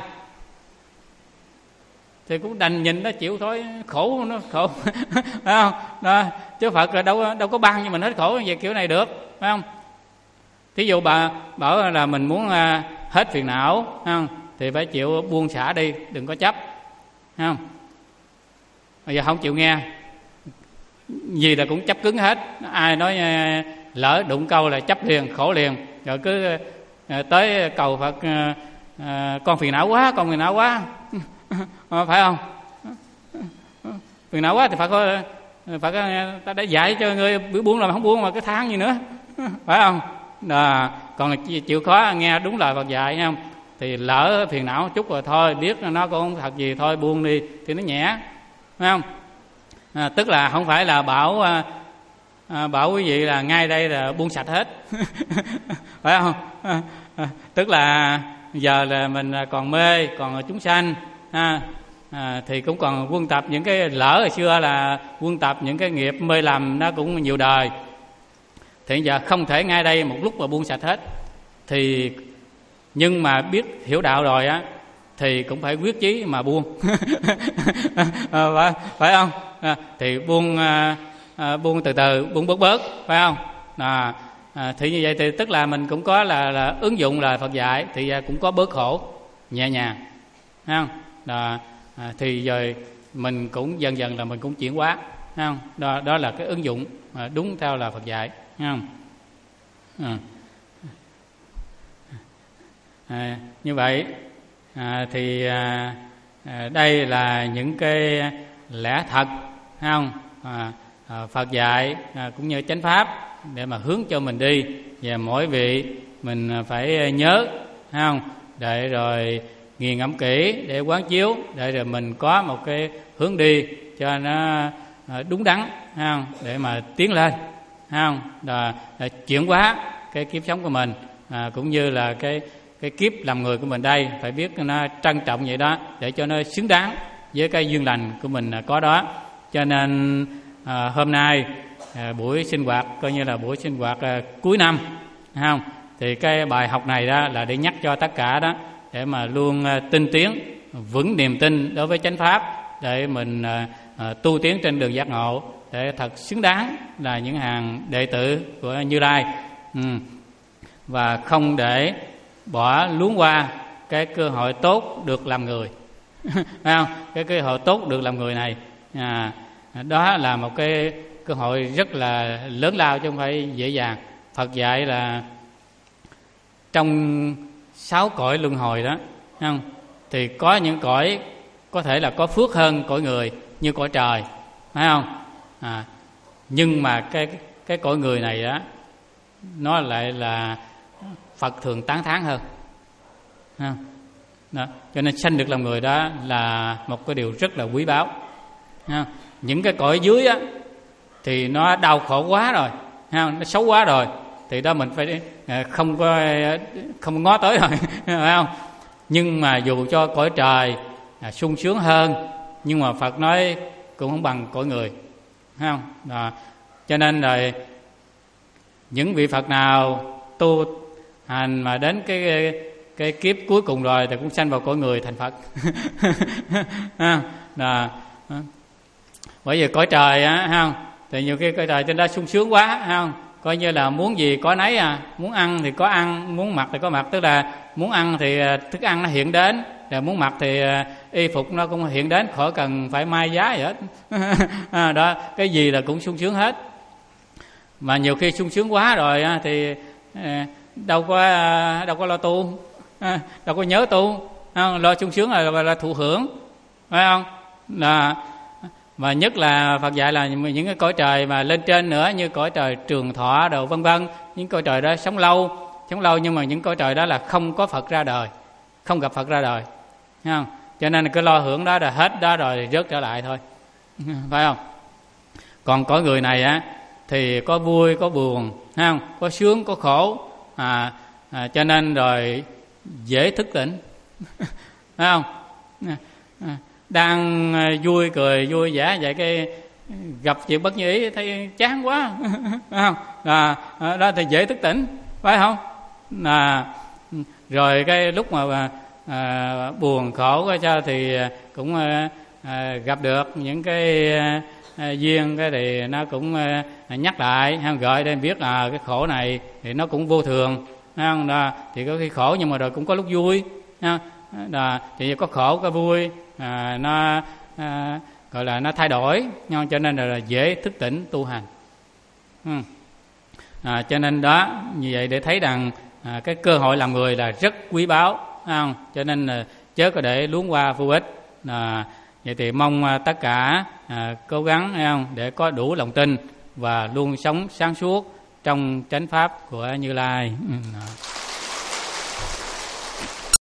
Thì cũng đành nhìn nó chịu thôi, khổ nó khổ. Phải không? Đó, chứ Phật là đâu đâu có ban cho mình hết khổ về kiểu này được, phải không? Thí dụ bà bảo là mình muốn hết phiền não, phải không? Thì phải chịu buông xả đi, đừng có chấp, phải không? Bây giờ không chịu nghe, gì là cũng chấp cứng hết. Ai nói lỡ đụng câu là chấp liền, khổ liền. Rồi cứ tới cầu Phật, con phiền não quá, con phiền não quá. Phải không? Phiền não quá thì Phật ơi, Phật ta đã dạy cho người buông là không buông mà cái tháng gì nữa. Phải không? Đó. Còn chịu khó nghe đúng lời Phật dạy, không? Thì lỡ phiền não chút rồi thôi, biết nó cũng không thật gì, thôi buông đi thì nó nhẹ, phải không? À, tức là không phải là bảo à, bảo quý vị là ngay đây là buông sạch hết. Phải không? À, à, tức là giờ là mình còn mê, còn chúng sanh, à, à, thì cũng còn quân tập những cái lỡ hồi xưa là quân tập những cái nghiệp mê lầm, nó cũng nhiều đời. Thì giờ không thể ngay đây một lúc mà buông sạch hết. Thì nhưng mà biết hiểu đạo rồi á thì cũng phải quyết chí mà buông. À, phải, phải không? À, thì buông à, à, buông từ từ, buông bớt bớt, phải không? À, à, thì như vậy thì tức là mình cũng có là, là ứng dụng lời Phật dạy, thì cũng có bớt khổ nhẹ nhàng, phải không? À, à, thì rồi mình cũng dần dần là mình cũng chuyển hóa, phải không? Đó, đó là cái ứng dụng à, đúng theo là Phật dạy, phải không? À. À, như vậy à, thì à, à, đây là những cái lẽ thật, thấy không? À, à, Phật dạy à, cũng như chánh pháp để mà hướng cho mình đi, và mỗi vị mình phải nhớ, thấy không? Để rồi nghiền ngẫm kỹ để quán chiếu, để rồi mình có một cái hướng đi cho nó đúng đắn, thấy không? Để mà tiến lên, thấy không? Là, là chuyển hóa cái kiếp sống của mình, à, cũng như là cái cái kiếp làm người của mình đây, phải biết nó trân trọng vậy đó, để cho nó xứng đáng với cái duyên lành của mình có đó. Cho nên à, hôm nay à, buổi sinh hoạt coi như là buổi sinh hoạt à, cuối năm, thấy không? Thì cái bài học này đó là để nhắc cho tất cả đó, để mà luôn à, tinh tiến, vững niềm tin đối với chánh pháp, để mình à, à, tu tiến trên đường giác ngộ, để thật xứng đáng là những hàng đệ tử của Như Lai, ừ. Và không để bỏ luống qua cái cơ hội tốt được làm người. Phải không? Cái cơ hội tốt được làm người này, à, đó là một cái cơ hội rất là lớn lao chứ không phải dễ dàng. Phật dạy là trong sáu cõi luân hồi đó, thấy không? Thì có những cõi có thể là có phước hơn cõi người, như cõi trời, phải không? À, nhưng mà cái cái cõi người này đó, nó lại là Phật thường tán thán hơn, đó. Cho nên sanh được làm người đó là một cái điều rất là quý báu. Những cái cõi dưới á thì nó đau khổ quá rồi, nó xấu quá rồi, thì đó mình phải không có không ngó tới rồi, phải không? Nhưng mà dù cho cõi trời à, sung sướng hơn, nhưng mà Phật nói cũng không bằng cõi người, phải không? Đó. Cho nên rồi những vị Phật nào tu hành mà đến cái cái kiếp cuối cùng rồi thì cũng sanh vào cõi người thành Phật. Đó. Bởi vì cõi trời á, không? Thì nhiều khi cõi trời trên đó sung sướng quá, không? Coi như là muốn gì có nấy à, muốn ăn thì có ăn, muốn mặc thì có mặc, tức là muốn ăn thì thức ăn nó hiện đến, rồi muốn mặc thì y phục nó cũng hiện đến, khỏi cần phải mai giá gì hết. À, đó, cái gì là cũng sung sướng hết. Mà nhiều khi sung sướng quá rồi thì đâu có đâu có lo tu, đâu có nhớ tu, không? Lo sung sướng là, là, là thụ hưởng, phải không? Là mà nhất là Phật dạy là những cái cõi trời mà lên trên nữa, như cõi trời trường thọ đồ vân vân, những cõi trời đó sống lâu, sống lâu nhưng mà những cõi trời đó là không có Phật ra đời, không gặp Phật ra đời, thấy không? Cho nên cứ lo hưởng đó là hết đó rồi rớt trở lại thôi, phải không? Còn cõi người này á thì có vui có buồn, thấy không? Có sướng có khổ, à, à, cho nên rồi dễ thức tỉnh, phải không? À, đang vui cười vui vẻ vậy cái gặp chuyện bất như ý thấy chán quá, phải không? À, đó thì dễ thức tỉnh, phải không? À, rồi cái lúc mà à, buồn khổ cái sao thì cũng à, gặp được những cái à, duyên cái thì nó cũng à, nhắc lại, hay gọi để biết là cái khổ này thì nó cũng vô thường, phải không? Đó, thì có khi khổ nhưng mà rồi cũng có lúc vui, đó, thì có khổ có vui, à, nó à, gọi là nó thay đổi, nhưng cho nên là, là dễ thức tỉnh tu hành. Ừ. À, cho nên đó như vậy để thấy rằng à, cái cơ hội làm người là rất quý báu, không? Cho nên là chớ có để luống qua vô ích. À, vậy thì mong à, tất cả à, cố gắng, không? Để có đủ lòng tin và luôn sống sáng suốt trong chánh pháp của Như Lai. Ừ.